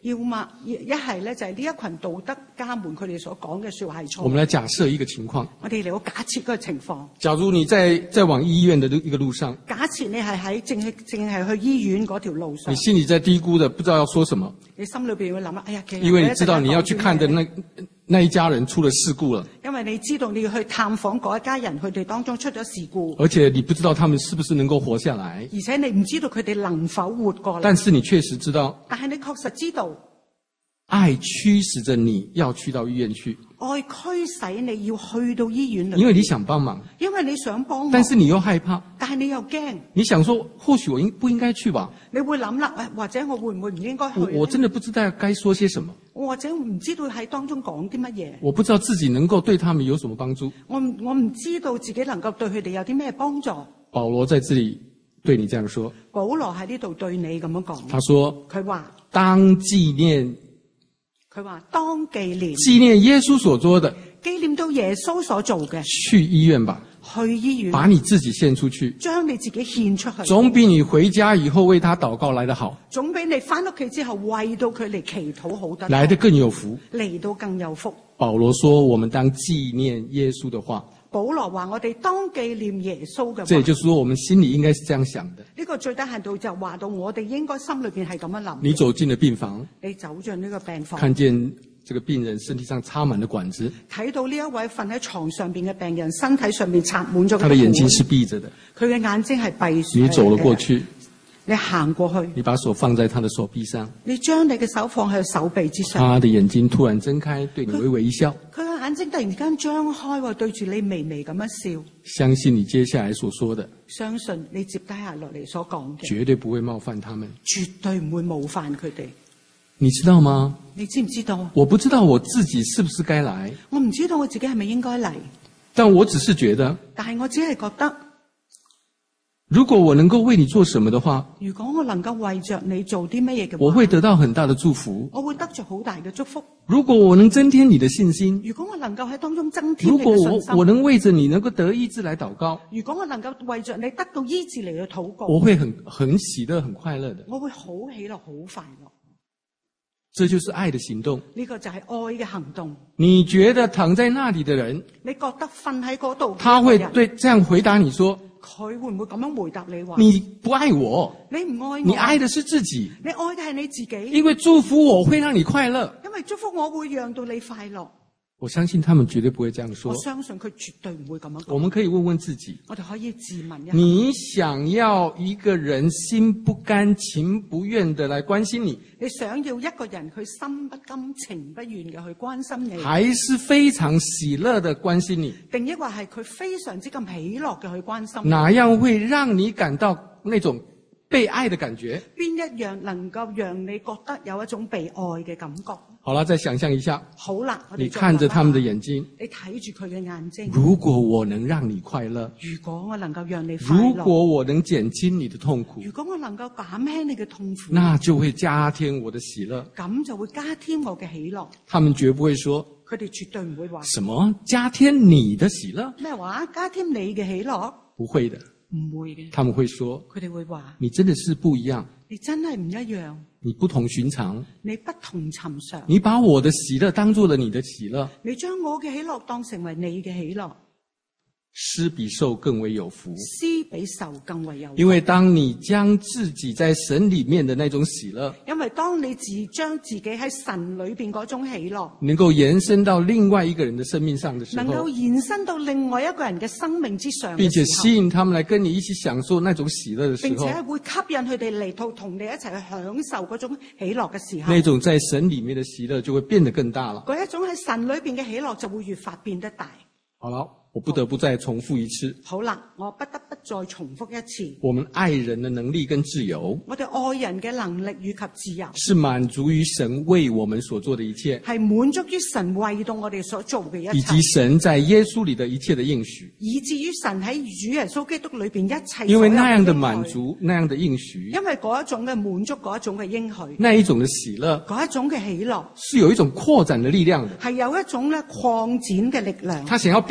要麼一係咧就係呢一群道德家們佢哋所講嘅說話係錯。 我們來假設一個情況， 我哋嚟到假設嗰個情況。 假如你在往醫院的一個路上， 假設你係喺淨係去醫院嗰條路上， 你心裡在嘀咕的不知道要說什麼， 你心裏邊會諗啊，哎呀，其實因為你知道你要去看的那一家人出了事故了， 因為你知道你要去探訪嗰一家人，佢哋當中出咗事故， 而且你不知道他們是不是能夠活下來， 而且你唔知道佢哋能否活過嚟。 但是你確實知道， 但係你確實知道， 愛驅使着你要去到醫院去， 愛驅使你要去到醫院裏， 因為你想幫忙， 因為你想幫忙， 但是你又害怕， 但係你又驚， 你想說或許我不應該去吧， 你會諗啦，或者我會唔會唔應該去？ 我真的不知道該說些什麼， 或者唔知道喺當中講啲乜嘢， 我不知道自己能夠對他們有什麼幫助。 我唔知道自己能夠對佢哋有啲咩幫助。 保羅在這裡對你這樣說， 保羅喺呢度對你咁樣講， 他說佢話當紀念， 佢話當紀念耶穌所做的， 紀念到耶穌所做嘅， 去醫院吧， 去醫院， 把你自己獻出去， 將你自己獻出去， 總比你回家以後為他禱告來得好， 總比你翻屋企之後為到佢嚟祈禱好得， 來得更有福， 嚟到更有福。 保羅說我們當紀念耶穌的話， 保羅話我哋當紀念耶穌嘅話， 這也就是說我們心裡應該是這樣想的。 呢個最低限度就話到我哋應該心裏邊係咁樣諗。 你走進了病房， 你走進呢個病房， 看見這個病人身體上插滿了管子， 睇到呢一位瞓喺床上邊嘅病人身體上面插滿咗， 他的眼睛是閉着的， 佢嘅眼睛係閉住。 你走了過去， 你行過去， 你把手放在他的手臂上， 你將你嘅手放喺手臂之上， 他的眼睛突然睜開，對你微微一笑， 佢嘅眼睛突然間張開，對住你微微咁樣笑。 相信你接下來所說的， 相信你接低下落嚟所講嘅， 絕對不會冒犯他們， 絕對唔會冒犯佢哋。 你知道嗎？ 你知唔知道？ 我不知道我自己是不是該來， 我唔知道我自己係咪應該嚟， 但我只是覺得， 但係我只係覺得， 如果我能夠為你做什麼的話， 如果我能夠為着你做啲乜嘢嘅話， 我會得到很大的祝福， 我會得着好大嘅祝福。 如果我能增添你的信心， 如果我能夠喺當中增添如果你嘅信心， 我能為着你能夠得醫治來禱告， 如果我能夠為着你得到醫治嚟去禱告， 我會很喜樂、很快樂的。 我會好喜樂、好快樂。 這就是愛的行動。 呢個就係愛嘅行動。 你覺得躺在那裡的人， 你覺得瞓喺嗰度， 他會對這樣回答你說， 佢會唔會咁樣回答你話？ 你不愛我， 你唔愛我， 你愛的是自己。 你愛嘅係你自己。 因為祝福我會讓你快樂， 因為祝福我會讓到你快樂。 我相信他們絕對不會這樣說。 我相信佢絕對唔會咁樣講。 我們可以問問自己， 我哋可以自問一下， 你想要一個人心不甘情不願的來關心你， 你想要一個人佢心不甘情不願嘅去關心你， 還是非常喜樂的關心你？ 定抑或係佢非常之咁喜樂嘅去關心你？ 哪樣會讓你感到那種被愛的感覺？ 邊一樣能夠讓你覺得有一種被愛嘅感覺？ 好了，再想象一下。 好啦，我哋你看着他們的眼睛， 你睇住佢嘅眼睛。 如果我能讓你快樂， 如果我能夠讓你快樂， 如果我能減輕你的痛苦， 如果我能夠減輕你嘅痛苦， 那就會加添我的喜樂。 咁就會加添我嘅喜樂。 他們絕不會說， 佢哋絕對唔會話什麼加添你的喜樂？ 咩話加添你嘅喜樂？ 不會的， 唔會嘅。 他們會說， 佢哋會話你真的是不一樣， 你真係唔一樣， 你不同尋常， 你不同尋常， 你把我的喜樂當作了你的喜樂， 你將我嘅喜樂當成為你嘅喜樂。 施比受更為有福， 施比受更為有福。 因為當你將自己在神裡面的那種喜樂， 因為當你將自己喺神裏邊嗰種喜樂， 能夠延伸到另外一個人的生命上的時候， 能夠延伸到另外一個人嘅生命之上， 並且吸引他們來跟你一起享受那種喜樂的時候， 並且會吸引佢哋嚟到同你一齊去享受嗰種喜樂嘅時候， 那種在神裡面的喜樂就會變得更大了。 嗰一種喺神裏邊嘅喜樂就會越發變得大。 好了，我不得不再重複一次。 好啦，我不得不再重複一次。 我們愛人的能力跟自由， 我哋愛人嘅能力與及自由， 是滿足於神為我們所做的一切， 係滿足於神為到我哋所做嘅一切， 以及神在耶穌裡的一切的應許， 以至於神喺主耶穌基督裏邊一切。 因為那樣的滿足，那樣的應許， 因為嗰一種嘅滿足，嗰一種嘅應許， 那一種的喜樂， 嗰一種嘅喜樂， 是有一種擴展的力量的。 係有一種咧擴展嘅力量。 他想要變得越來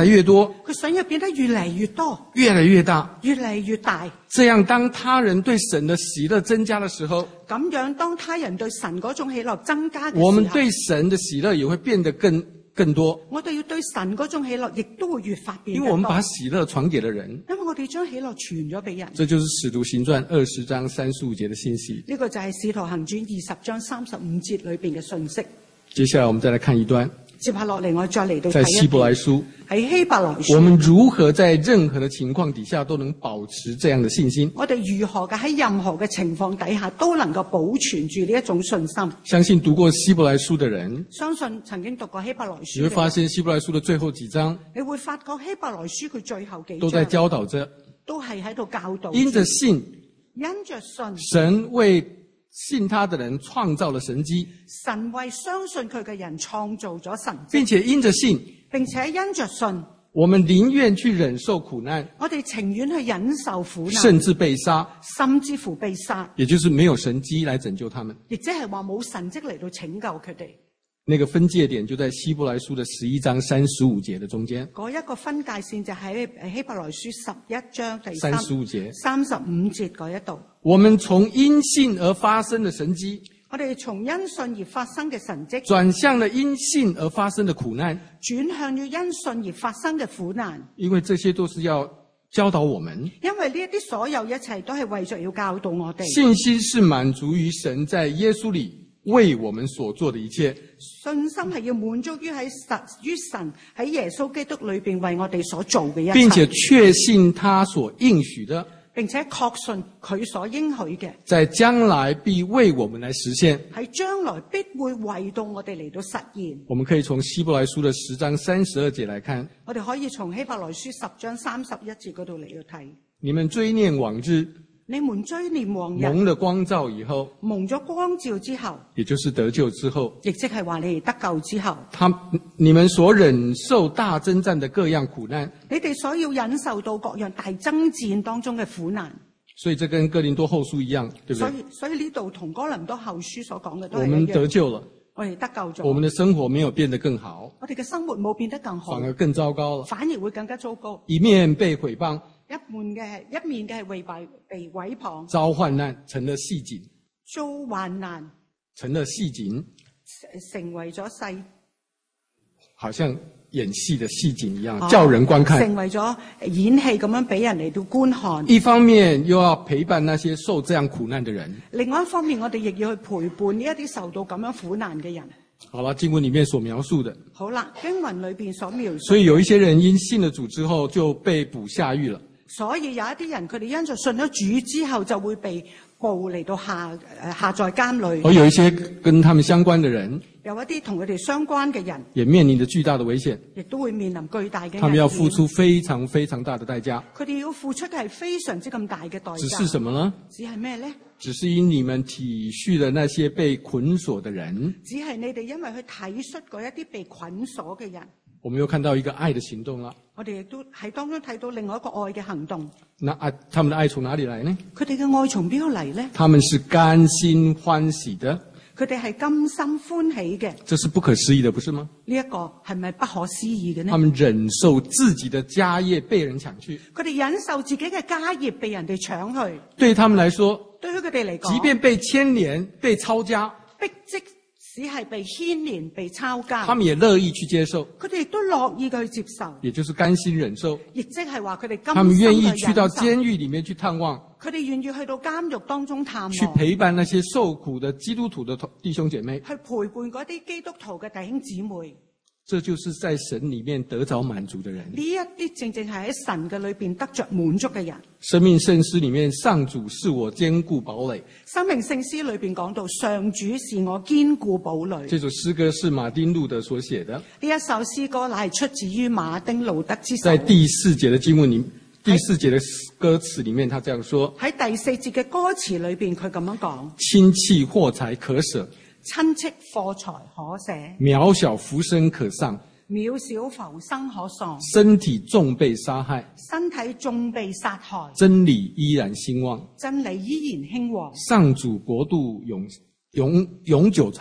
來越多， 佢想要變得越嚟越多， 越來越大。 越嚟越大。 這樣，當他人對神的喜樂增加的時候， 咁樣當他人對神嗰種喜樂增加嘅時候， 我們對神的喜樂也會變得更多。 我哋要對神嗰種喜樂亦都會越發變得多。 因為我們把喜樂傳給了人， 因為我哋將喜樂傳咗俾人。 這就是使徒行傳20章35節的信息。 呢個就係使徒行傳20章35節裏邊嘅信息。 接下來我們再來看一段， 接下落嚟我再嚟到在希伯來書， 喺希伯來書， 我們如何在任何的情況底下都能保持這樣的信心？ 我哋如何嘅喺任何嘅情況底下都能夠保存住呢一種信心？ 相信讀過希伯來書的人， 相信曾經讀過希伯來書， 你會發現希伯來書的最後幾章， 你會發覺希伯來書佢最後幾章都在教導着， 都係喺度教導， 因着信， 因着信， 神為信他的人創造了神蹟， 神為相信佢嘅人創造咗神蹟， 並且因着信， 並且因着信， 我們寧願去忍受苦難， 我哋情願去忍受苦難， 甚至被殺， 甚至乎被殺， 也就是沒有神蹟來拯救他們。 亦即係話冇神蹟嚟到拯救佢哋。 那個分界點就在希伯來書的11章35節的中間。 嗰一個分界線就喺希伯來書11章第 35節 35節嗰一度。 我們從因信而發生的神蹟， 我哋從因信而發生嘅神蹟， 轉向了因信而發生的苦難， 轉向咗因信而發生嘅苦難。 因為這些都是要教導我們， 因為呢一啲所有一切都係為着要教導我哋。 信心是滿足於神在耶穌裏為我們所做的一切。 信心係要滿足於神喺耶穌基督裏邊為我哋所做嘅一切， 並且確信他所應許的， 並且確信佢所應許嘅， 在將來必為我們來實現。 喺將來必會為到我哋嚟到實現。 我們可以從希伯來書的10章32節來看， 我哋可以從希伯來書10章31節嗰度嚟到睇。 你們追念往日， 你們追念往日， 蒙了光照以後， 蒙咗光照之後， 也就是得救之後， 亦即係話你哋得救之後， 你們所忍受大征戰的各樣苦難， 你哋所要忍受到各樣大爭戰當中嘅苦難。 所以這跟哥林多後書一樣，對不對？ 所以呢度同哥林多後書所講嘅都係一樣。 我們得救了， 我哋得救咗， 我們的生活沒有變得更好， 我哋嘅生活冇變得更好， 反而更糟糕了， 反而會更加糟糕。 一面被毀謗， 一面嘅係被毀謗， 遭患難成了戲景， 遭患難成了戲景， 成為咗世， 好像演戲的戲景一樣，叫人觀看， 成為咗演戲咁樣俾人嚟到觀看。 一方面又要陪伴那些受這樣苦難的人， 另外一方面我哋亦要去陪伴呢一啲受到咁樣苦難嘅人。 好了，經文裏面所描述的， 好啦，經文裏邊所描述， 所以有一些人因信了主之後就被捕下獄了。 所以有一啲人佢哋因着信咗主之後就會被捕嚟到下在監裏。 而有一些跟他們相關的人， 有一啲同佢哋相關嘅人， 也面臨着巨大的危險， 亦都會面臨巨大嘅危險。 他們要付出非常非常大的代價。 佢哋要付出嘅係非常之咁大嘅代價。 只是什麼呢？ 只係咩呢？ 只是因你們體恤了那些被捆鎖的人。 只係你哋因為去體恤嗰一啲被捆鎖嘅人。 我們又看到一個愛的行動了。 我哋亦都喺當中睇到另外一個愛嘅行動。 那愛，他們的愛從哪裡來呢？ 佢哋嘅愛從邊度嚟呢？ 他們是甘心歡喜的。 佢哋係甘心歡喜嘅。 這是不可思議的，不是嗎？ 呢一個係咪不可思議嘅呢？ 他們忍受自己的家業被人搶去。 佢哋忍受自己嘅家業被人哋搶去。 對他們來說， 對於佢哋嚟講， 即便被牽連、被抄家， 即使係被牽連、被抄家， 他們也樂意去接受。 佢哋亦都樂意去接受， 也就是甘心忍受。 亦即係話佢哋甘心去忍受。 他們願意去到監獄裡面去探望， 佢哋願意去到監獄當中探望， 去陪伴那些受苦的基督徒的弟兄姐妹， 去陪伴嗰啲基督徒嘅弟兄姊妹。 這就是在神裡面得着滿足的人。 呢一啲正正係喺神嘅裏邊得着滿足嘅人。 生命聖詩裡面，上主是我堅固堡壘。 生命聖詩裏邊講到，上主是我堅固堡壘。 這首詩歌是馬丁路德所寫的。 呢一首詩歌乃係出自於馬丁路德之手。 在第4節的經文裡，第4節的歌詞裡面，他這樣說： 喺第4節嘅歌詞裏邊，佢咁樣講： 親戚貨財可捨， 親戚貨財可捨， 渺小浮生可喪， 渺小浮生可喪， 身體縱被殺害， 身體縱被殺害， 真理依然興旺， 真理依然興旺， 上主國度永久長，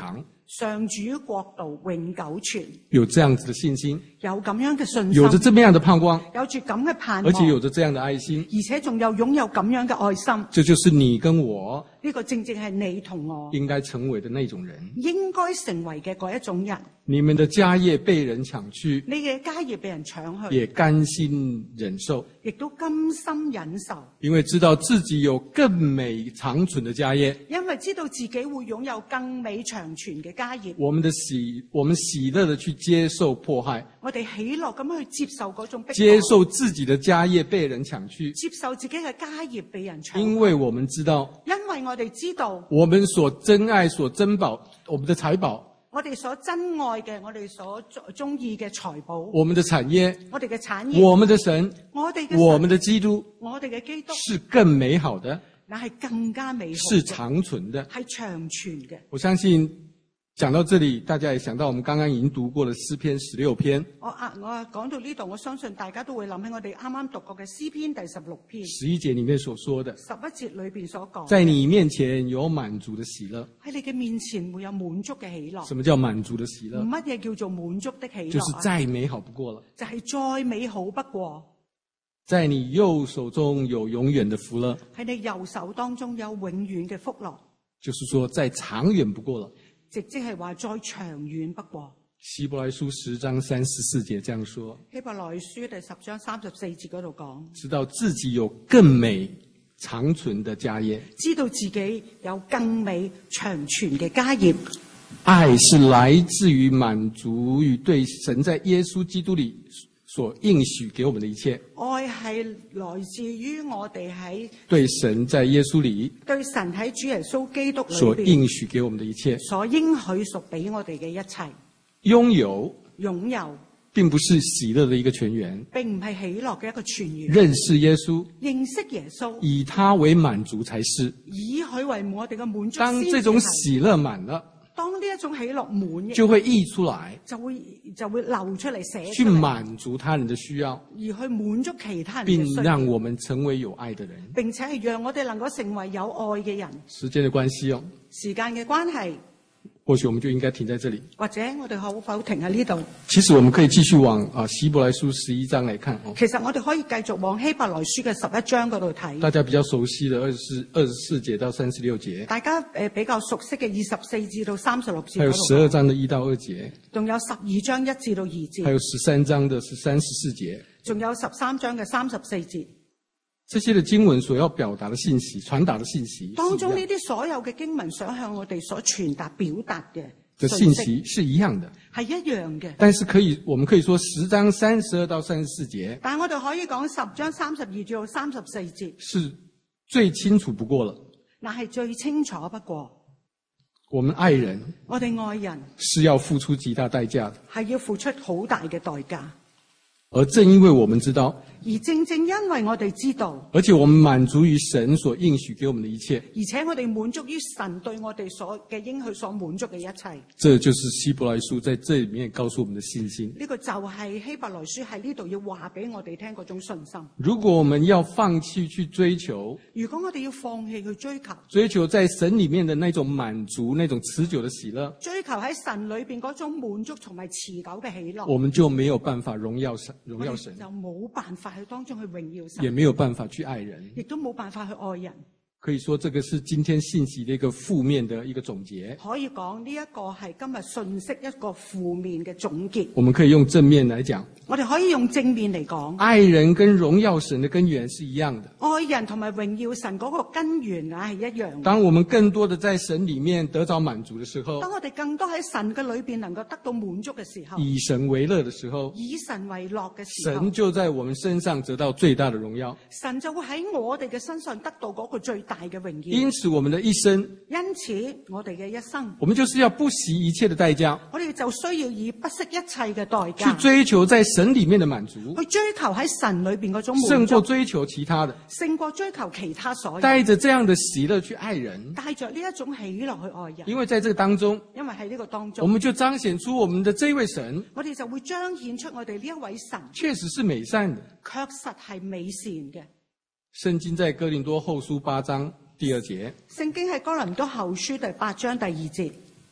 上主國度永久存。 有這樣子的信心， 有咁樣嘅信心， 有着這麼樣的盼望， 有住咁嘅盼望， 而且有着這樣的愛心， 而且仲有擁有咁樣嘅愛心。 這就是你跟我呢個正正係你同我應該成為的那種人。 應該成為嘅嗰一種人。 你們的家業被人搶去， 你嘅家業被人搶去， 也甘心忍受， 亦都甘心忍受， 因為知道自己有更美長存的家業。 因為知道自己會擁有更美長存嘅家業。 我們喜樂的去接受迫害， 我哋喜樂咁樣去接受嗰種迫害， 接受自己的家業被人搶去， 接受自己嘅家業被人搶去。 因為我們知道， 因為我哋知道， 我們所珍愛、所珍寶，我們的財寶， 我哋所珍愛嘅，我哋所中意嘅財寶， 我們的產業， 我哋嘅產業， 我們的神， 我哋嘅神， 我們的基督， 我哋嘅基督， 是更美好的， 那係更加美好嘅， 是長存的， 係長存嘅。 我相信講到這裡，大家也想到我們剛剛已經讀過的詩篇16篇。 我講到呢度，我相信大家都會諗起我哋啱啱讀過嘅詩篇第16篇 11節裡面所說的 11節裏邊所講， 在你面前有滿足的喜樂。 喺你嘅面前會有滿足嘅喜樂。 什麼叫滿足的喜樂？ 乜嘢叫做滿足的喜樂？ 就是再美好不過了， 就係再美好不過。 在你右手中有永遠的福樂， 喺你右手當中有永遠嘅福樂， 就是說再長遠不過了。 即係話再長遠不過。 希伯來書10章34節這樣說， 希伯來書第10章34節嗰度講， 知道自己有更美長存的家業， 知道自己有更美長存嘅家業。 愛是來自於滿足與對神在耶穌基督裡所應許給我們的一切。 愛係來自於我哋喺對神在耶穌裡對神喺主耶穌基督裏所邊應許給我們的一切， 所應許屬俾我哋嘅一切。 擁有並不是喜樂的一個泉源， 並唔係喜樂嘅一個泉源。 認識耶穌， 認識耶穌， 以他為滿足才是。 以佢為我哋嘅滿足。 當這種喜樂滿了， 當呢一種喜樂滿， 就會溢出來， 就會流出嚟，寫去滿足他人的需要， 而去滿足其他人嘅並需要， 讓我們成為有愛的人， 並且係讓我哋能夠成為有愛嘅人。 時間的關係哦， 時間嘅關係， 或許我們就應該停在這裡， 或者我哋可否停喺呢度？ 其實我們可以繼續往希伯來書11章來看哦。 其實我哋可以繼續往希伯來書嘅11章嗰度睇。 大家比較熟悉的24節到36節， 大家比較熟悉嘅24至到36節， 還有12章的1到2節， 仲有12章1至到2節， 還有13章的13、14節， 仲有13章嘅34節。 這些的經文所要表達的信息、傳達的信息， 當中呢啲所有嘅經文想向我哋所傳達表達嘅信息是一樣的， 係一樣嘅。 但是我們可以說10章32到34節， 但係我哋可以講10章32至到34節是最清楚不過了。 那係最清楚不過。 我們愛人， 我哋愛人是要付出極大代價的， 係要付出好大嘅代價。 而正因為我們知道， 而正正因為我哋知道， 而且我們滿足於神所應許給我們的一切， 而且我哋滿足於神對我哋所嘅應許所滿足嘅一切， 這就是希伯來書在這裡面告訴我們的信心。 呢個就係希伯來書喺呢度要話俾我哋聽嗰種信心。 如果我們要放棄去追求， 如果我哋要放棄去追求在神裡面的那種滿足、那種持久的喜樂， 追求喺神裏邊嗰種滿足同埋持久嘅喜樂， 我們就沒有辦法榮耀神，就冇辦法去當中去榮耀神， 也沒有辦法去愛人， 亦都冇辦法去愛人。 可以說，這個是今天信息的一個負面的一個總結。 可以講呢一個係今日信息一個負面嘅總結。 我們可以用正面來講， 我哋可以用正面嚟講， 愛人跟榮耀神的根源是一樣的。 愛人同埋榮耀神嗰個根源係一樣的。 當我們更多的在神裡面得到滿足的時候， 當我哋更多喺神嘅裏邊能夠得到滿足嘅時候， 以神為樂的時候， 以神為樂嘅時候， 神就在我們身上得到最大的榮耀。 神就會喺我哋嘅身上得到嗰個最大嘅榮耀。 因此，我們的一生， 因此我哋嘅一生， 我們就是要不惜一切的代價， 我哋就需要以不惜一切嘅代價去追求在神裡面的滿足， 去追求喺神裏邊嗰種滿足， 勝過追求其他的， 勝過追求其他所有， 帶着這樣的喜樂去愛人， 帶着呢一種喜樂去愛人。 因為在這個當中， 因為喺呢個當中， 我們就彰顯出我們的這位神， 我哋就會彰顯出我哋呢一位神確實是美善的， 確實係美善嘅。 聖經在哥林多後書8章第2節， 聖經喺哥林多後書第8章第2節，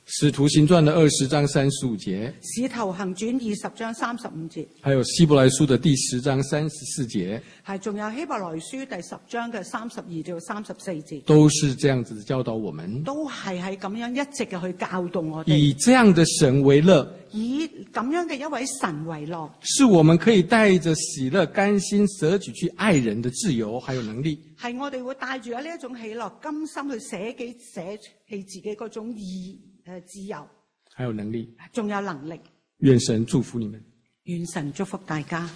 使徒行傳的20章35節， 使徒行傳20章35節， 還有希伯來書的第10章34節， 係仲有希伯來書第10章嘅32至34節， 都是這樣子教導我們， 都係喺咁樣一直嘅去教導我哋， 以這樣的神為樂， 以咁樣嘅一位神為樂，是我們可以帶着喜樂、甘心捨己去愛人的自由，還有能力。 係我哋會帶住呢一種喜樂、甘心去捨棄自己嗰種自由， 還有能力， 仲有能力。 願神祝福你們， 願神祝福大家。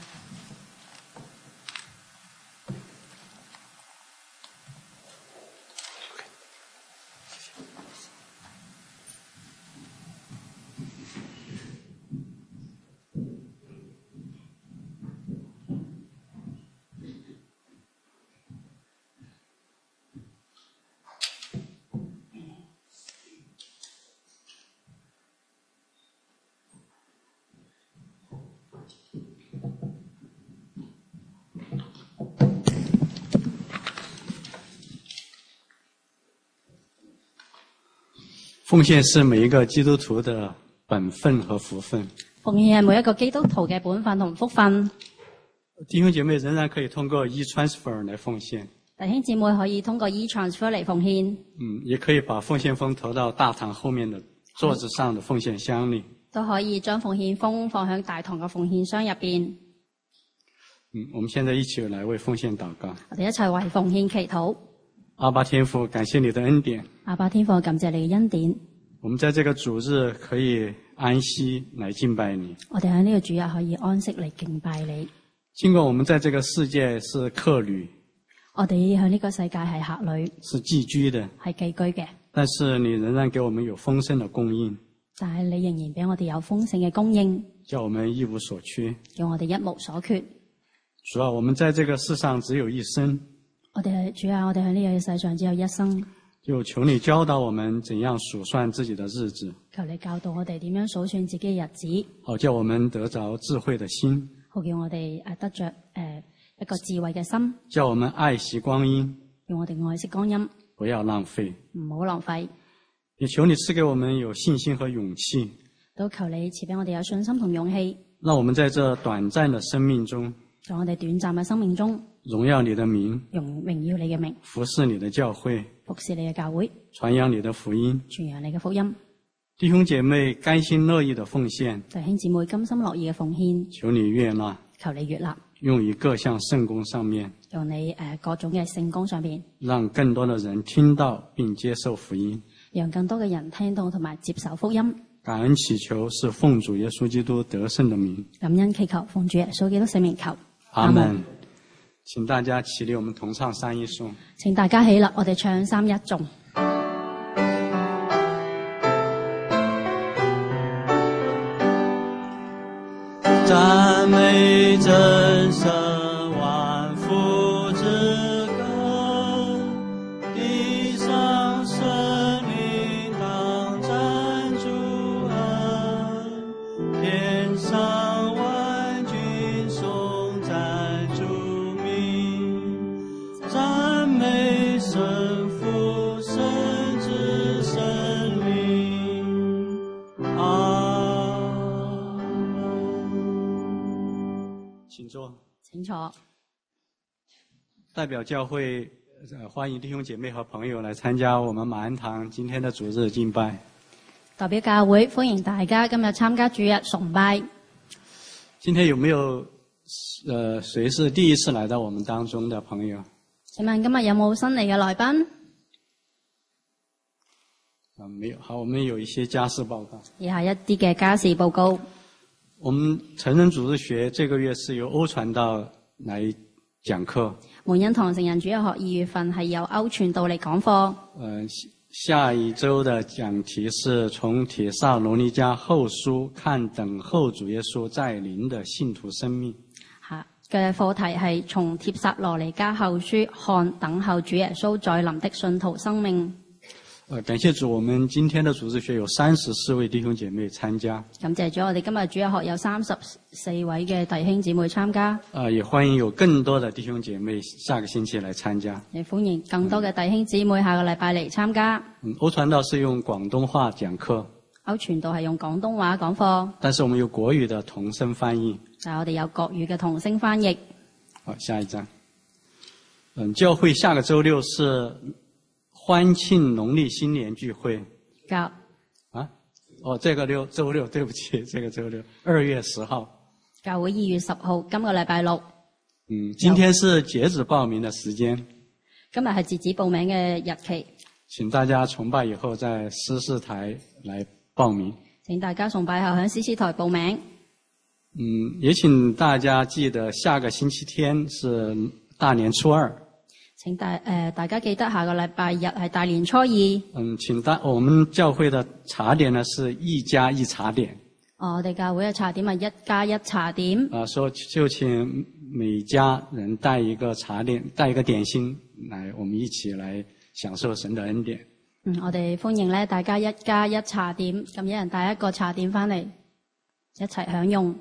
奉獻是每一個基督徒的本分和福分。 奉獻係每一個基督徒嘅本分同福分。 弟兄姐妹仍然可以通過 e-transfer 來奉獻。 弟兄姊妹可以通過 e-transfer 嚟奉獻。 也可以把奉獻封投到大堂後面的桌子上的奉獻箱裏。 都可以將奉獻封放喺大堂嘅奉獻箱入邊。 我們現在一起來為奉獻禱告。 我哋一齊為奉獻祈禱。 阿爸天父，感謝你的恩典。 阿爸天父，感謝你嘅恩典。 我們在這個主日可以安息來敬拜你。 我哋喺呢個主日可以安息嚟敬拜你。 盡管我們在這個世界是客旅， 我哋喺呢個世界係客旅， 是寄居的， 係寄居嘅。但是你仍然給我們有豐盛的供應。 但係你仍然俾我哋有豐盛嘅供應， 叫我們一無所缺， 叫我哋一無所缺。 主啊，我們在這個世上只有一生。 主啊，我哋喺呢個世上只有一生， 就求你教導我們怎樣數算自己的日子。 求你教導我哋點樣數算自己嘅日子， 好叫我們得着智慧的心， 好叫我哋得着一個智慧嘅心， 叫我們愛惜光陰， 用我哋愛惜光陰， 不要浪費， 唔好浪費。 也求你賜給我們有信心和勇氣， 都求你賜俾我哋有信心同勇氣， 讓我們在這短暫的生命中， 在我哋短暫嘅生命中， 榮耀你的名， 榮耀你嘅名， 服侍你的教會， 服侍你嘅教會， 傳揚你的福音， 傳揚你嘅福音。 弟兄姐妹甘心樂意的奉獻， 弟兄姊妹甘心樂意嘅奉獻， 求你悅納， 求你悅納， 用於各項聖工上面， 用你各種嘅聖工上邊， 讓更多的人聽到並接受福音， 讓更多嘅人聽到同埋接受福音。 感恩祈求是奉主耶穌基督得勝的名， 感恩祈求奉主耶穌基督聖名求。 阿門。請大家起立，我們同唱三一頌。 請大家起立，我哋唱三一頌。 讚美真神萬福之根，地上生靈當讚主恩，天上萬軍頌讚主名，讚美神父神子聖靈。請坐。 請坐。 代表教會歡迎弟兄姐妹和朋友來參加我們馬恩堂今天的主日敬拜。 代表教會歡迎大家今日參加主日崇拜。 今天有沒有誰是第一次來到我們當中的朋友？ 請問今日有冇新嚟嘅來賓？ 沒有。好，我們有一些家事報告。 以下一啲嘅家事報告。 我們成人主日學這個月是由歐傳道來講課。 門恩堂成人主日學2月份係由歐傳道嚟講課。 下一周的講題是從帖撒羅尼迦後書看等候主耶穌再臨的信徒生命。 嘅課題係從帖撒羅尼迦後書看等候主耶穌再臨的信徒生命。 感謝主，我們今天的主日學有34位弟兄姐妹參加。 感謝主，我哋今日主日學有34位嘅弟兄姊妹參加。 也歡迎有更多的弟兄姐妹下個星期來參加。 也歡迎更多嘅弟兄姊妹下個禮拜嚟參加。 歐傳道是用廣東話講課。 歐傳道係用廣東話講課， 但是我們有國語的同聲翻譯。 但係我哋有國語嘅同聲翻譯。 好，下一張。教會下個周六是歡慶農曆新年聚會。這個周六，對不起，這個周六2月10號。 教會2月10號，今個禮拜六。 今天是截止報名的時間。 今日係截止報名嘅日期。 請大家崇拜以後在司事台來報名。 請大家崇拜後喺司事台報名。 也請大家記得下個星期天是大年初二。 請大家記得下個禮拜日係大年初二。 我們教會的茶點呢是1+1茶點。 我哋教會嘅茶點係1+1茶點。 就請每家人帶一個茶點，帶一個點心來，我們一起來享受神的恩典。 我哋歡迎咧大家1+1茶點，咁一人帶一個茶點翻嚟，一齊享用。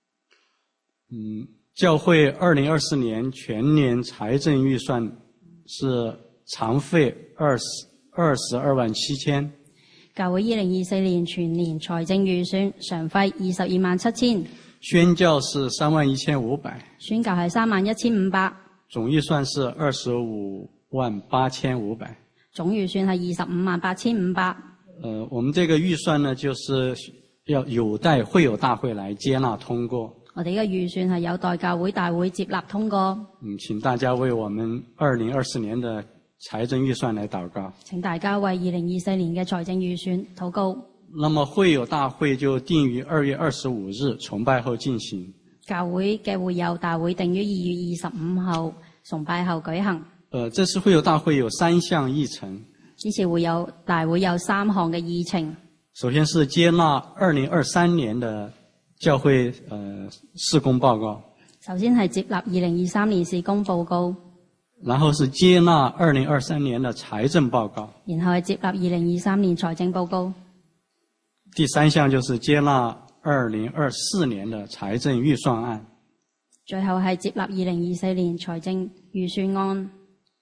教會2024年全年財政預算是常費22萬7千。 教會2024年全年財政預算常費22萬7千。 宣教是3萬1500。 宣教係3萬1500。 總預算是25萬8500。 總預算係25萬8500。 我們這個預算呢，就是要有待會友大會來接納通過。 我哋呢個預算係有待教會大會接納通過。 請大家為我們2024年的財政預算來禱告。請大家為2024年嘅財政預算禱告。 那麼會友大會就定於2月25日崇拜後進行。 教會嘅會友大會定於2月25號崇拜後舉行。 這次會友大會有3項議程。 呢次會友大會有3項嘅議程。 首先是接納2023年的教會事工報告。 首先係接納2023年事工報告。 然後是接納2023年的財政報告。 然後係接納2023年財政報告。 第3項就是接納2024年的財政預算案。 最後係接納2024年財政預算案。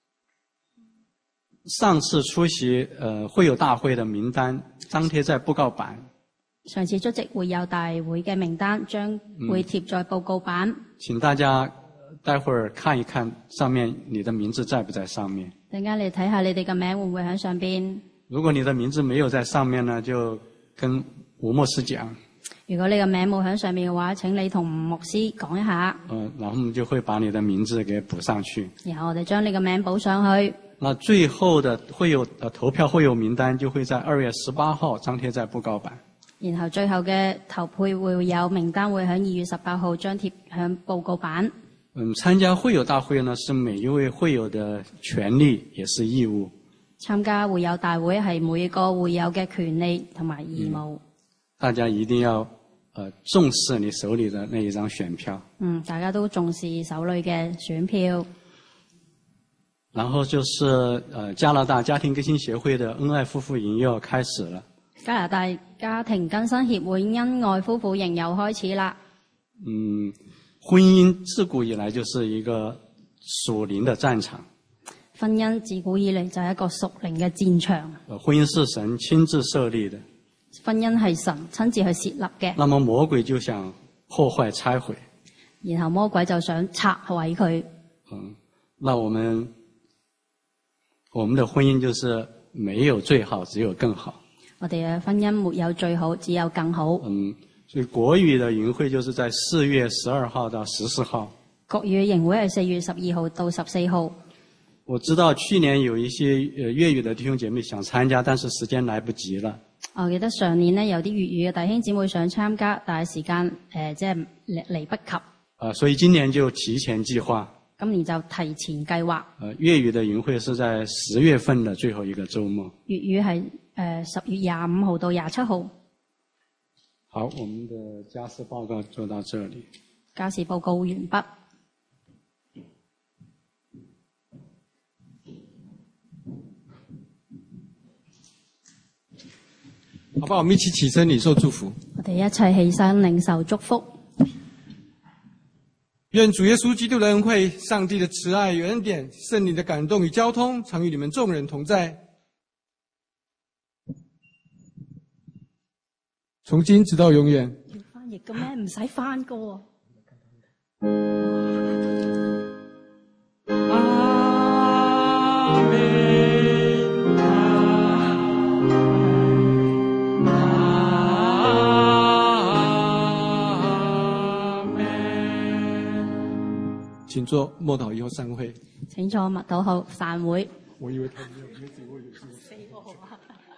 上次出席會友大會的名單張貼在布告板。 上次出席會友大會嘅名單將會貼在報告板。請大家待會兒看一看上面你的名字在不在上面。 陣間你睇下你哋嘅名會唔會喺上邊。如果你的名字沒有在上面呢，就跟吳牧師講。 如果你嘅名冇喺上面嘅話，請你同吳牧師講一下。 然後我們就會把你的名字給補上去。 然後我哋將你嘅名補上去。 那最後的會友投票會友名單就會在2月18號張貼在布告板。 然後最後嘅投票會友名單會喺2月18號張貼響報告板。 參加會友大會呢，是每一位會友的權利，也是義務。 參加會友大會係每個會友嘅權利同埋義務。 大家一定要重視你手裏的那一張選票。 大家都重視手裏嘅選票。 然後就是加拿大家庭更新協會的恩愛夫婦營又要開始了。 加拿大家庭更新協會恩愛夫婦營又開始啦。 婚姻自古以來就是一個屬靈的戰場。 婚姻自古以嚟就係一個屬靈嘅戰場。 婚姻是神親自設立的。 婚姻係神親自去設立嘅。 那麼魔鬼就想破壞拆毀。 然後魔鬼就想拆毀佢。 那我們的婚姻就是沒有最好，只有更好。 我哋嘅婚姻沒有最好，只有更好。 所以國語的營會就是在4月12號到14號。 國語營會係4月12號到14號。 我知道去年有一些粵語的弟兄姐妹想參加，但是時間來不及了。 我記得上年呢，有啲粵語嘅弟兄姊妹想參加，但係時間即係嚟不及。 所以今年就提前計劃。 今年就提前計劃。 粵語的營會是在10月份的最後一個週末。 粵語係10月25號到27號。 好，我們的家事報告做到這裡。 家事報告完畢。 好不好？我們一起起身領受祝福。 我哋一齊起身領受祝福。 願主耶穌基督的恩惠、上帝的慈愛與恩典、聖靈的感動與交通，常與你們眾人同在。 從今直到永遠。 要翻譯嘅咩？唔使翻噶喎。 請坐，默禱以後散會。 請坐，默禱後散會。 我以為他們沒有自我有事。